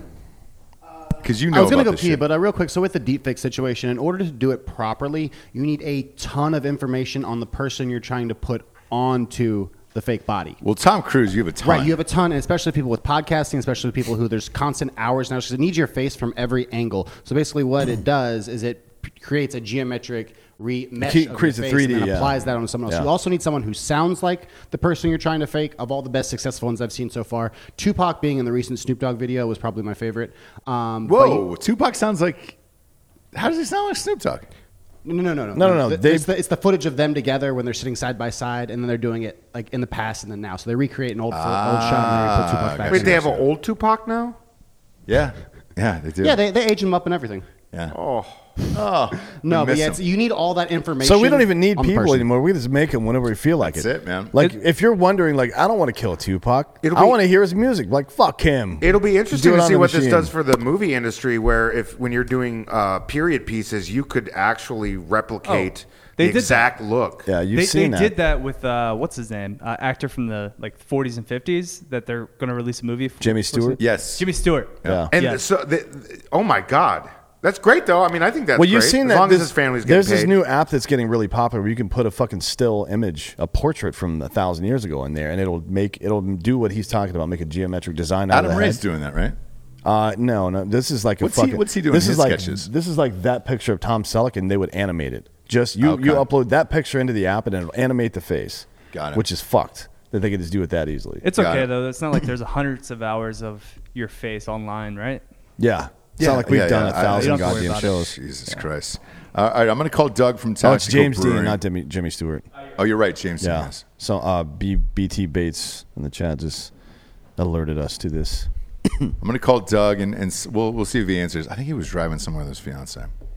B: Because you know
G: I was
B: going
G: gonna
B: to
G: go pee, but uh, real quick. So with the deepfake situation, in order to do it properly, you need a ton of information on the person you're trying to put onto the fake body.
B: well, Tom Cruise, you have a ton.
G: Right, you have a ton, and especially people with podcasting, especially people who there's constant hours now, because it needs your face from every angle. So basically, what it does is it p- creates a geometric re mesh
E: It
G: of
E: creates
G: your
E: a
G: face
E: three D,
G: and then
E: yeah.
G: applies that on someone else.
E: Yeah.
G: You also need someone who sounds like the person you're trying to fake. Of all the best successful ones I've seen so far, Tupac being in the recent Snoop Dogg video was probably my favorite. Um, but you-
B: Whoa, Tupac sounds like. How does he sound like Snoop Dogg?
G: No, no, no, no,
E: No, no, no,
G: The-
E: they-
G: It's the, it's the footage of them together when they're sitting side by side, and then they're doing it like in the past and then now. So they recreate an old, fo- old shot and they put Tupac back.
C: Wait,
G: in.
C: they have an old Tupac now?
B: Yeah, yeah, they do.
G: Yeah, they, they age him up and everything.
B: yeah.
C: Oh,
B: Oh,
G: No,
B: we
G: but
B: miss
G: yeah,
B: him.
G: it's, you need all that information.
E: So we don't even need
G: on the
E: people
G: person.
E: anymore. We just make them whenever we feel like
B: That's
E: it.
B: it, man.
E: Like if you're wondering, like I don't want to kill Tupac.
C: It'll
E: I
C: be-
E: want to hear his music. Like fuck him.
C: it'll be interesting
E: Do it
C: to
E: on
C: see
E: the
C: what this
E: machine.
C: does for the movie industry. Where if when you're doing uh, period pieces, you could actually replicate
F: they
C: the
F: did
C: exact look.
E: Yeah, you've
F: they
E: seen
F: they
E: that.
F: did that with uh, what's his name, uh, actor from the like forties and fifties that they're going to release a movie. For,
E: Jimmy
F: what's
E: Stewart?
F: it?
B: Yes.
F: Jimmy Stewart.
E: Yeah.
C: And
F: Yeah.
C: so, the, oh my god, that's great though. I mean, I think that's
E: Well, you've
C: great.
E: seen
C: as
E: that.
C: long
E: this-
C: as his family's getting
E: there's
C: paid.
E: this new app that's getting really popular where you can put a fucking still image, a portrait from a thousand years ago in there, and it'll make it'll do what he's talking about, make a geometric design out
B: Adam
E: of the
B: Ray's
E: head.
B: doing that, right?
E: Uh, no, no. This is like a
B: What's he-
E: fucking.
B: what's he doing
E: This
B: in
E: is
B: his
E: like
B: sketches?
E: this is like that picture of Tom Selleck, and they would animate it. Just you,
B: Okay.
E: you upload that picture into the app, and it'll animate the face.
B: Got it.
E: Which is fucked that they can just do it that easily.
F: It's
B: Got
F: okay
B: it.
F: though. It's not like there's hundreds of hours of your face online, right?
E: yeah, it's not like we've
B: yeah,
E: done
B: yeah.
E: a
B: I-
E: thousand
F: You don't have to worry
E: goddamn
F: about it.
E: shows.
B: Jesus Christ. Uh, all right, I'm going to call Doug from
E: Oh,
B: Tactical
E: it's James
B: Brewing.
E: Dean, not Jimmy, Jimmy Stewart.
B: Oh, you're right, James Dean.
E: Yeah.
B: Yes.
E: So uh, B, BT Bates in the chat just alerted us to this.
B: I'm going to call Doug, and, and s- we'll we'll see if he answers. I think he was driving somewhere with his fiance.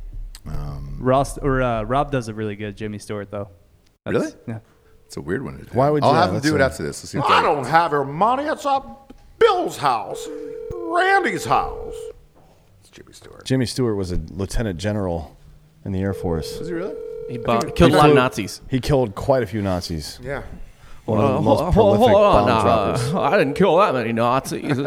B: Um,
F: Ross or uh, Rob does it really good. Jimmy Stewart though. That's-
B: Really?
F: Yeah.
B: it's a weird one to do.
E: Why would
B: I'll
E: you-
B: have
E: yeah,
B: him do it
E: that's
B: after this. Let's see if
C: I
B: Doug-
C: don't have your money. It's at Bill's house, Randy's house. It's Jimmy Stewart.
E: Jimmy Stewart was a lieutenant general in the Air Force.
B: Was he really?
D: He bought, killed a lot of Nazis.
E: He killed quite a few Nazis.
C: Yeah.
E: One of the
D: Uh,
E: most
D: hold-
E: prolific
D: hold on,
E: bomb
D: uh,
E: droppers.
D: I didn't kill that many Nazis.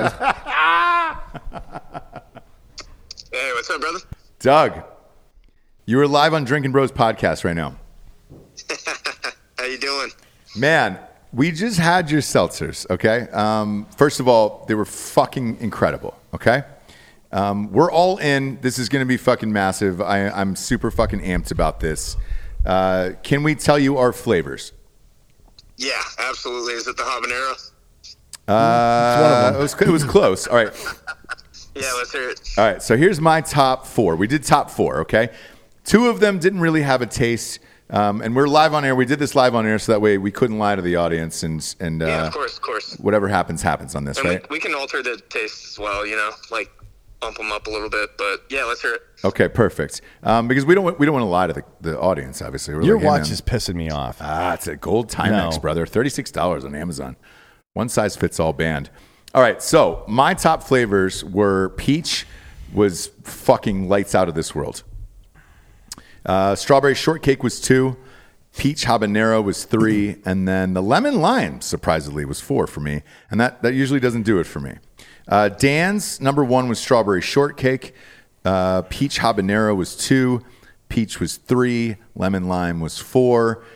H: Hey, what's up, brother?
B: Doug, you are live on Drinking Bros podcast right now.
H: How you doing?
B: Man, we just had your seltzers, okay? Um, first of all, they were fucking incredible, okay? Um, we're all in. This is going to be fucking massive. I, I'm super fucking amped about this. Uh, can we tell you our flavors?
H: Yeah, absolutely. Is it the habanero?
B: Uh, it, was, it was close. All right.
H: Yeah, let's hear it.
B: All right, so here's my top four. We did top four, okay? Two of them didn't really have a taste, um, and we're live on air. We did this live on air so that way we couldn't lie to the audience, and and uh,
H: Yeah, of course, of course.
B: whatever happens, happens on this,
H: And
B: right?
H: we, we can alter the taste as well, you know, like bump them up a little bit. But yeah, let's hear it.
B: Okay, perfect. Um, because we don't we don't want to lie to the, the audience, obviously. We're
E: Your
B: like, hey,
E: watch
B: man,
E: is pissing me off.
B: ah, it's a gold Timex,
E: No.
B: brother. thirty-six dollars on Amazon. One size fits all band. All right, so my top flavors were peach was fucking lights out of this world. Uh, strawberry shortcake was two. Peach habanero was three. And then the lemon lime, surprisingly, was four for me. And that, that usually doesn't do it for me. Uh, Dan's number one was strawberry shortcake. Uh, peach habanero was two. Peach was three. Lemon lime was four.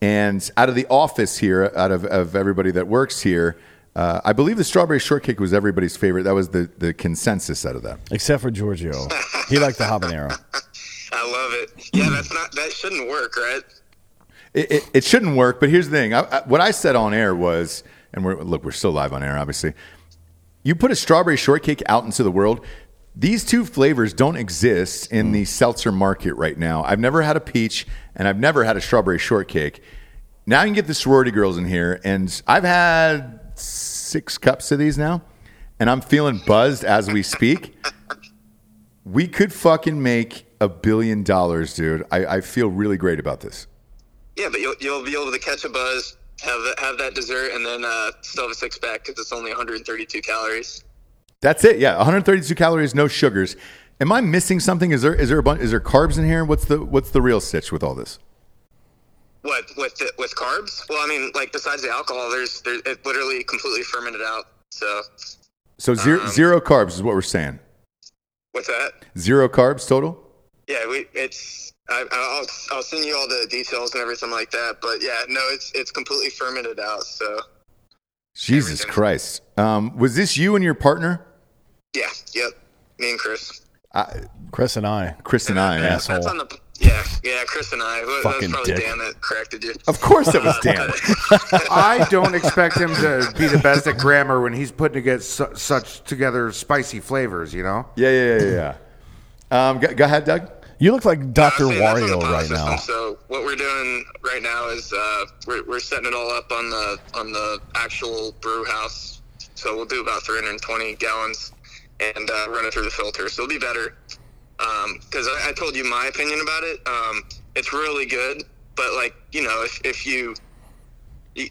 B: And out of the office here, out of, of everybody that works here, uh, I believe the strawberry shortcake was everybody's favorite. That was the, the consensus out of that.
E: Except for Giorgio. He liked the habanero.
H: I love it. Yeah, that's not that shouldn't work, right?
B: It, it, it shouldn't work, but here's the thing. I, I, what I said on air was, and we're, look, we're still live on air, obviously. You put a strawberry shortcake out into the world, these two flavors don't exist in the seltzer market right now. I've never had a peach, and I've never had a strawberry shortcake. Now you can get the sorority girls in here, and I've had six cups of these now, and I'm feeling buzzed as we speak. We could fucking make a billion dollars, dude. I, I feel really great about this.
H: Yeah, but you'll you'll be able to catch a buzz, have that, have that dessert, and then uh, still have a six pack because it's only one hundred thirty-two calories.
B: That's it. Yeah, one hundred thirty-two calories, no sugars. Am I missing something? Is there is there a bunch? Is there carbs in here? What's the what's the real sitch with all this?
H: What with the, with carbs? Well, I mean, like besides the alcohol, there's there's it literally completely fermented out. So
B: so zero,
H: um,
B: zero carbs is what we're saying.
H: What's that?
B: Zero carbs total.
H: Yeah, we it's I, I'll I'll send you all the details and everything like that. But yeah, no, it's it's completely fermented out. So
B: Jesus everything. Christ, um, was this you and your partner?
H: Yeah. Yep. Me and Chris.
B: I,
E: Chris and I.
B: Chris and I.
H: Yeah,
B: Asshole.
H: that's on the. Yeah, yeah, Chris and I. That
E: Fucking
H: was probably
E: dick.
H: Dan that corrected you.
B: Of course it was Dan.
C: I don't expect him to be the best at grammar when he's putting together su- such together spicy flavors. You know.
B: Yeah, yeah, yeah, yeah. Um, go, go ahead, Doug.
E: You look like Doctor
H: Uh, see, that's on the
E: Wario
H: pod
E: right
H: system.
E: now.
H: So what we're doing right now is uh, we're we're setting it all up on the on the actual brew house. So we'll do about three hundred twenty gallons and uh, run it through the filter. So it'll be better. Because um, I, I told you my opinion about it. Um, it's really good, but like you know, if if you, you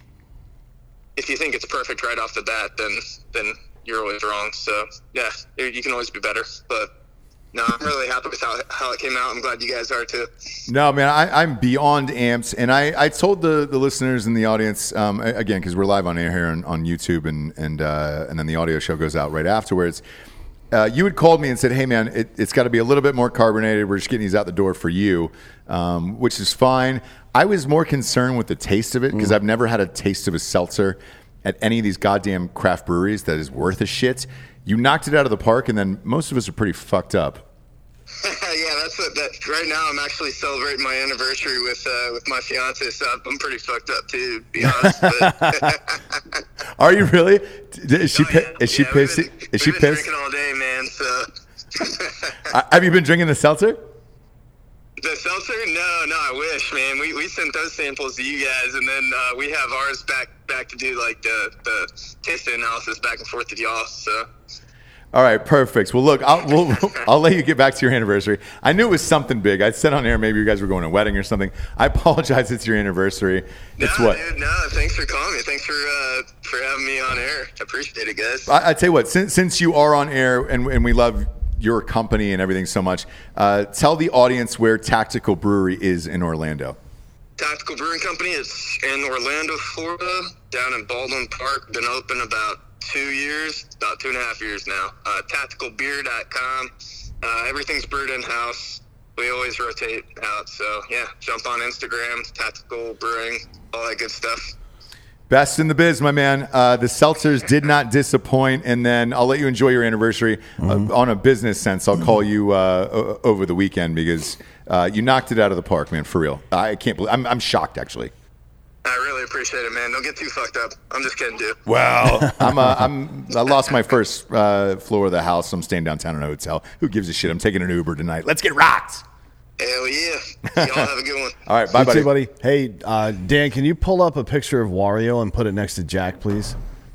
H: if you think it's perfect right off the bat, then then you're always wrong. So yeah, you can always be better. But no, I'm really happy with how how it came out. I'm glad you guys are too.
B: No, man, I, I'm beyond amped, and I, I told the, the listeners in the audience um, again because we're live on air here on, on YouTube, and and uh, and then the audio show goes out right afterwards. Uh, you had called me and said, "Hey, man, it, it's got to be a little bit more carbonated. We're just getting these out the door for you," um, which is fine. I was more concerned with the taste of it because mm. I've never had a taste of a seltzer at any of these goddamn craft breweries that is worth a shit. You knocked it out of the park, and then most of us are pretty fucked up.
H: Yeah, that's what that. Right now, I'm actually celebrating my anniversary with uh, with my fiance, so I'm pretty fucked up too, to be honest. But
B: are you really? Is she?
H: Oh, yeah.
B: Is she
H: yeah,
B: pissed?
H: We've been,
B: is she
H: we've been
B: pissed?
H: Drinking all day, man. So.
B: uh, have you been drinking the seltzer?
H: The seltzer? No, no. I wish, man. We we sent those samples to you guys, and then uh, we have ours back back to do like the the tasting analysis back and forth with y'all. So.
B: All right, perfect. Well, look, I'll we'll, I'll let you get back to your anniversary. I knew it was something big. I said on air maybe you guys were going to a wedding or something. I apologize. It's your anniversary. It's
H: no,
B: what?
H: Dude, no, thanks for calling me. Thanks for uh, for having me on air. I appreciate it, guys.
B: I, I tell you what, since since you are on air and and we love your company and everything so much, uh, tell the audience where Tactical Brewery is in Orlando.
H: Tactical Brewing Company is in Orlando, Florida, down in Baldwin Park. Been open about two years, about two and a half years now. Uh, tactical beer dot com. Uh, everything's brewed in-house. We always rotate out. So, yeah, jump on Instagram, Tactical Brewing, all that good stuff.
B: Best in the biz, my man. Uh, the seltzers did not disappoint, and then I'll let you enjoy your anniversary. Mm-hmm. Uh, on a business sense, I'll call you uh, o- over the weekend because uh, you knocked it out of the park, man, for real. I can't believe I'm, I'm shocked, actually.
H: I really appreciate it, man. Don't get too fucked up. I'm just kidding, dude.
B: Well, I'm, uh, I'm, I lost my first uh, floor of the house. I'm staying downtown in a hotel. Who gives a shit? I'm taking an Uber tonight. Let's get rocked.
H: Hell yeah. Y'all have a good one.
B: All right, bye,
E: You
B: buddy.
E: too, buddy. Hey, uh, Dan, can you pull up a picture of Wario and put it next to Jack, please?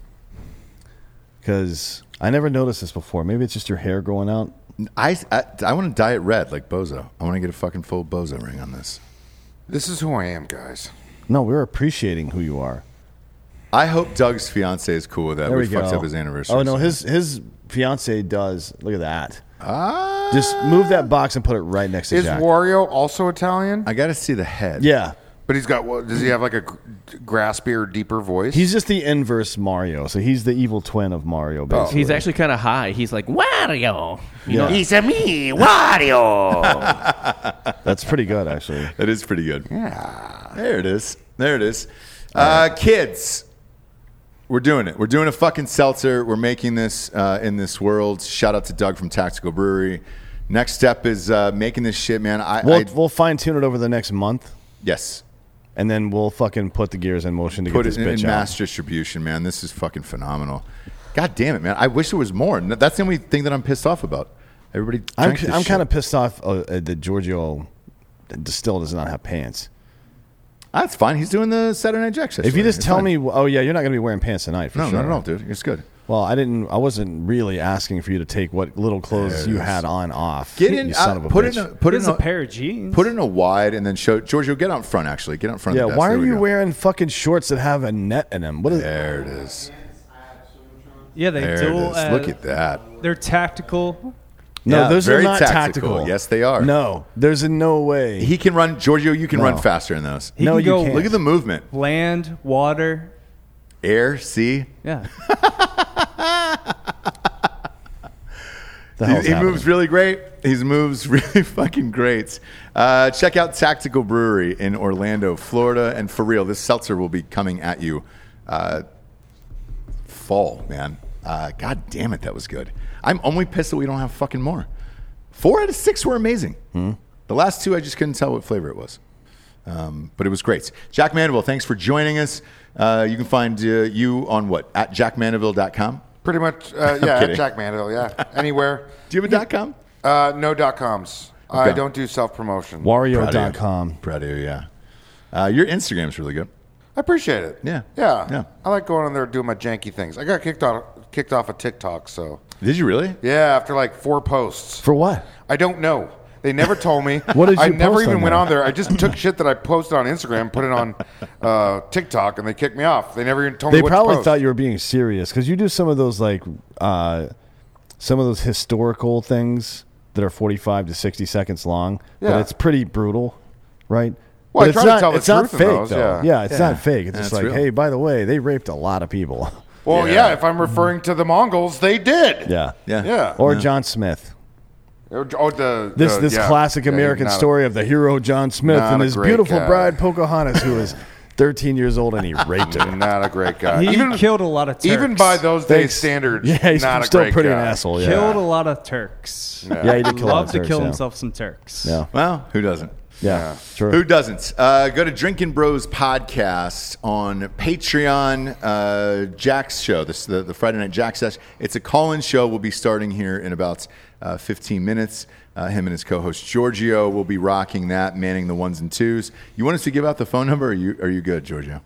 E: Because I never noticed this before. Maybe it's just your hair growing out.
B: I, I, I want to dye it red like Bozo. I want to get a fucking full Bozo ring on this.
C: This is who I am, guys.
E: No, we're appreciating who you are.
B: I hope Doug's fiance is cool with that.
E: There we,
B: we
E: go.
B: fucked up his anniversary.
E: Oh, no,
B: so.
E: his his fiance does. Look at that.
B: Ah.
E: Just move that box and put it right next to
C: Is
E: Jack.
C: Wario also Italian?
B: I got to see the head.
E: Yeah.
C: But he's got what? Does he have like a gr- graspier, deeper voice?
E: He's just the inverse Mario. So he's the evil twin of Mario, basically.
D: He's actually kind of high. He's like, Wario. You
E: Yeah.
D: know?
G: He's a me, Wario.
E: That's pretty good, actually.
B: That is pretty good.
C: yeah.
B: There it is. There it is. Uh, kids, we're doing it. We're doing a fucking seltzer. We're making this uh, in this world. Shout out to Doug from Tactical Brewery. Next step is uh, making this shit, man. I,
E: We'll,
B: I
E: we'll fine tune it over the next month,
B: yes.
E: and then we'll fucking put the gears in motion to
B: Put
E: get this
B: it in,
E: bitch
B: in
E: out.
B: mass distribution, man. This is fucking phenomenal. God damn it, man. I wish there was more. That's the only thing that I'm pissed off about. Everybody
E: I'm,
B: drank this
E: I'm
B: shit.
E: kind of pissed off uh, uh, that Giorgio Distill does not have pants.
B: That's fine. He's doing the Saturday Night Jack session.
E: If you just
B: It's
E: tell
B: fine.
E: me, oh yeah, you're not going to be wearing pants tonight for
B: No,
E: sure.
B: no, no, dude. It's good.
E: Well, I didn't. I wasn't really asking for you to take what little clothes
B: There it
E: you
B: is.
E: had on off.
B: Get
E: you
B: in,
E: son
B: uh,
E: of a
B: put
E: bitch.
B: in a, put
F: He
B: in
F: has
B: a,
F: a pair of jeans.
B: put in a wide and then show Giorgio. Get out in front, actually. Get out in front.
E: yeah,
B: of the desk.
E: why
B: There
E: are
B: we
E: you
B: go.
E: wearing fucking shorts that have a net in them? What is?
B: There it is.
F: Yeah, they
B: There
F: dual.
B: it is.
F: Uh,
B: Look at that.
F: They're tactical.
E: No,
B: Yeah,
E: those
B: very
E: are not
B: tactical.
E: tactical.
B: Yes, they are.
E: No, there's a no way.
B: He can run. Giorgio, you can
E: No.
B: run faster in those.
F: He
E: No,
F: can
E: you
F: go
E: can't.
B: Look at the movement.
F: land, water.
B: Air, sea.
F: Yeah.
E: the
B: He,
E: hell's
B: he
E: happening?
B: moves really great. He moves really fucking great. Uh, check out Tactical Brewery in Orlando, Florida. And for real, this seltzer will be coming at you uh, fall, man. Uh, God damn it, that was good. I'm only pissed that we don't have fucking more. Four out of six were amazing.
E: Hmm.
B: The last two, I just couldn't tell what flavor it was. Um, but it was great. Jack Mandeville, thanks for joining us. Uh, you can find uh, you on what? At jack mandeville dot com.
C: Pretty much, uh, yeah,
B: kidding.
C: Jack Mandeville, yeah. Anywhere.
B: Do you have a dot com?
C: Uh, no dot coms. I
B: Okay.
C: don't do self promotion.
E: Wario dot com.
B: Proud of you, yeah. Uh, your Instagram's really good.
C: I appreciate it.
B: Yeah.
C: yeah,
B: Yeah.
C: I like going on there doing my janky things. I got kicked off kicked off of TikTok, so
B: Did you really?
C: yeah, after like four posts.
E: For what?
C: I don't know. They never told me.
E: What did
C: I
E: you
C: never
E: post
C: even
E: on
C: went
E: there?
C: on there. I just took shit that I posted on Instagram, put it on uh, TikTok, and they kicked me off. They never even told
E: They
C: me what
E: probably
C: to post.
E: thought you were being serious because you do some of those like uh, some of those historical things that are forty-five to sixty seconds long, but
C: Yeah.
E: it's pretty brutal, right?
C: Well, I
E: but
C: try
E: it's
C: to
E: not,
C: tell the
E: it's not
C: truth in
E: fake
C: those,
E: though.
C: yeah.
E: it's
B: Yeah.
E: not fake. It's just
B: That's
E: like,
B: real.
E: hey, by the way, they raped a lot of people.
C: Well,
B: Yeah.
C: yeah. If I'm referring to the Mongols, they did.
E: yeah,
B: Yeah.
C: Yeah.
E: Or
B: Yeah.
E: John Smith.
C: Oh, the,
E: This
C: the-
E: this
C: yeah.
E: classic
C: Yeah,
E: American
C: not a-
E: story of the hero John Smith
C: not
E: and
C: a
E: his
C: great
E: beautiful
C: guy.
E: bride Pocahontas, who was thirteen years old and he raped her.
C: Not a great guy.
F: He
C: even
F: killed a lot of Turks.
C: even by those days
E: Thanks.
C: standards,
E: Yeah, he's
C: not a
E: still
C: great
E: pretty
C: guy.
E: an asshole. Yeah,
F: Killed a lot of Turks.
E: yeah, he did kill a lot
F: Loved
E: of
F: to
E: Turks,
F: kill
E: yeah.
F: himself some Turks.
E: Yeah,
B: Well, who doesn't?
E: yeah, true.
B: Who doesn't? Uh, go to Drinkin' Bros podcast on Patreon. Uh, Jack's show, this the, the Friday Night Jack Sesh. It's a call-in show. We'll be starting here in about uh, fifteen minutes. Uh, him and his co-host Giorgio will be rocking that, manning the ones and twos. You want us to give out the phone number? Or are you are you good, Giorgio?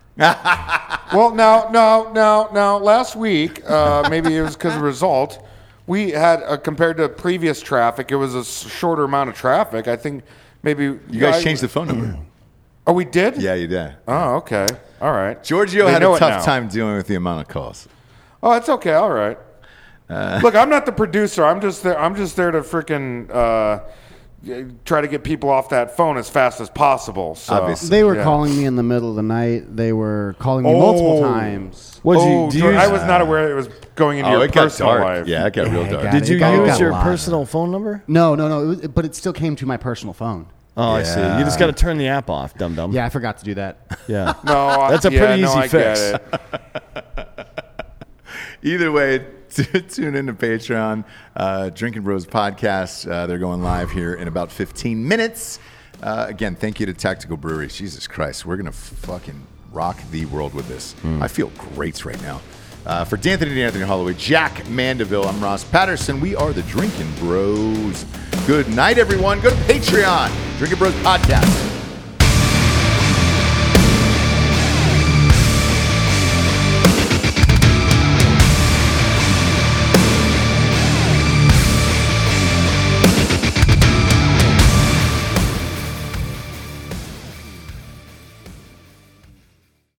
C: Well, no, no, no, no. Last week, uh, maybe it was because of the result, we had uh, compared to previous traffic, it was a s- shorter amount of traffic. I think maybe
B: You guys changed the phone number.
C: Oh, we did?
B: Yeah, you did.
C: Oh, okay. All right.
B: Giorgio
C: They
B: had
C: know
B: a
C: it
B: tough
C: now.
B: time dealing with the amount of calls.
C: Oh, it's okay. All right. Look, I'm not the producer. I'm just there. I'm just there to freaking uh, try to get people off that phone as fast as possible. So.
B: Obviously.
G: They were
C: Yeah.
G: calling me in the middle of the night. They were calling me multiple
C: Oh.
G: times.
E: What did you,
C: Oh,
E: do you
C: Jordan,
E: use,
C: I was not aware it was going into
B: Oh,
C: your
B: it got
C: personal
B: dark.
C: life.
B: Yeah, it got real
G: Yeah, it
B: dark.
G: got
E: did
G: it
E: you
G: got- it
E: use
G: got
E: your
G: a lot.
E: personal phone number?
G: No, no, no. It was, but it still came to my personal phone.
E: Oh, I see. You just got to turn the app off, dum dum.
G: Yeah, I forgot to do that.
E: yeah.
C: No, I-
E: That's a
C: yeah,
E: pretty
C: no,
E: easy
C: I
E: fix.
C: Get it.
B: Either way, t- tune in to Patreon. Uh, Drinking Bros podcast. Uh, they're going live here in about fifteen minutes. Uh, again, thank you to Tactical Brewery. Jesus Christ, we're going to fucking rock the world with this. I feel great right now. Uh, for D'Anthony D'Anthony Holloway, Jack Mandeville, I'm Ross Patterson. We are the Drinking Bros. Good night, everyone. Go to Patreon. Drinking Bros podcast.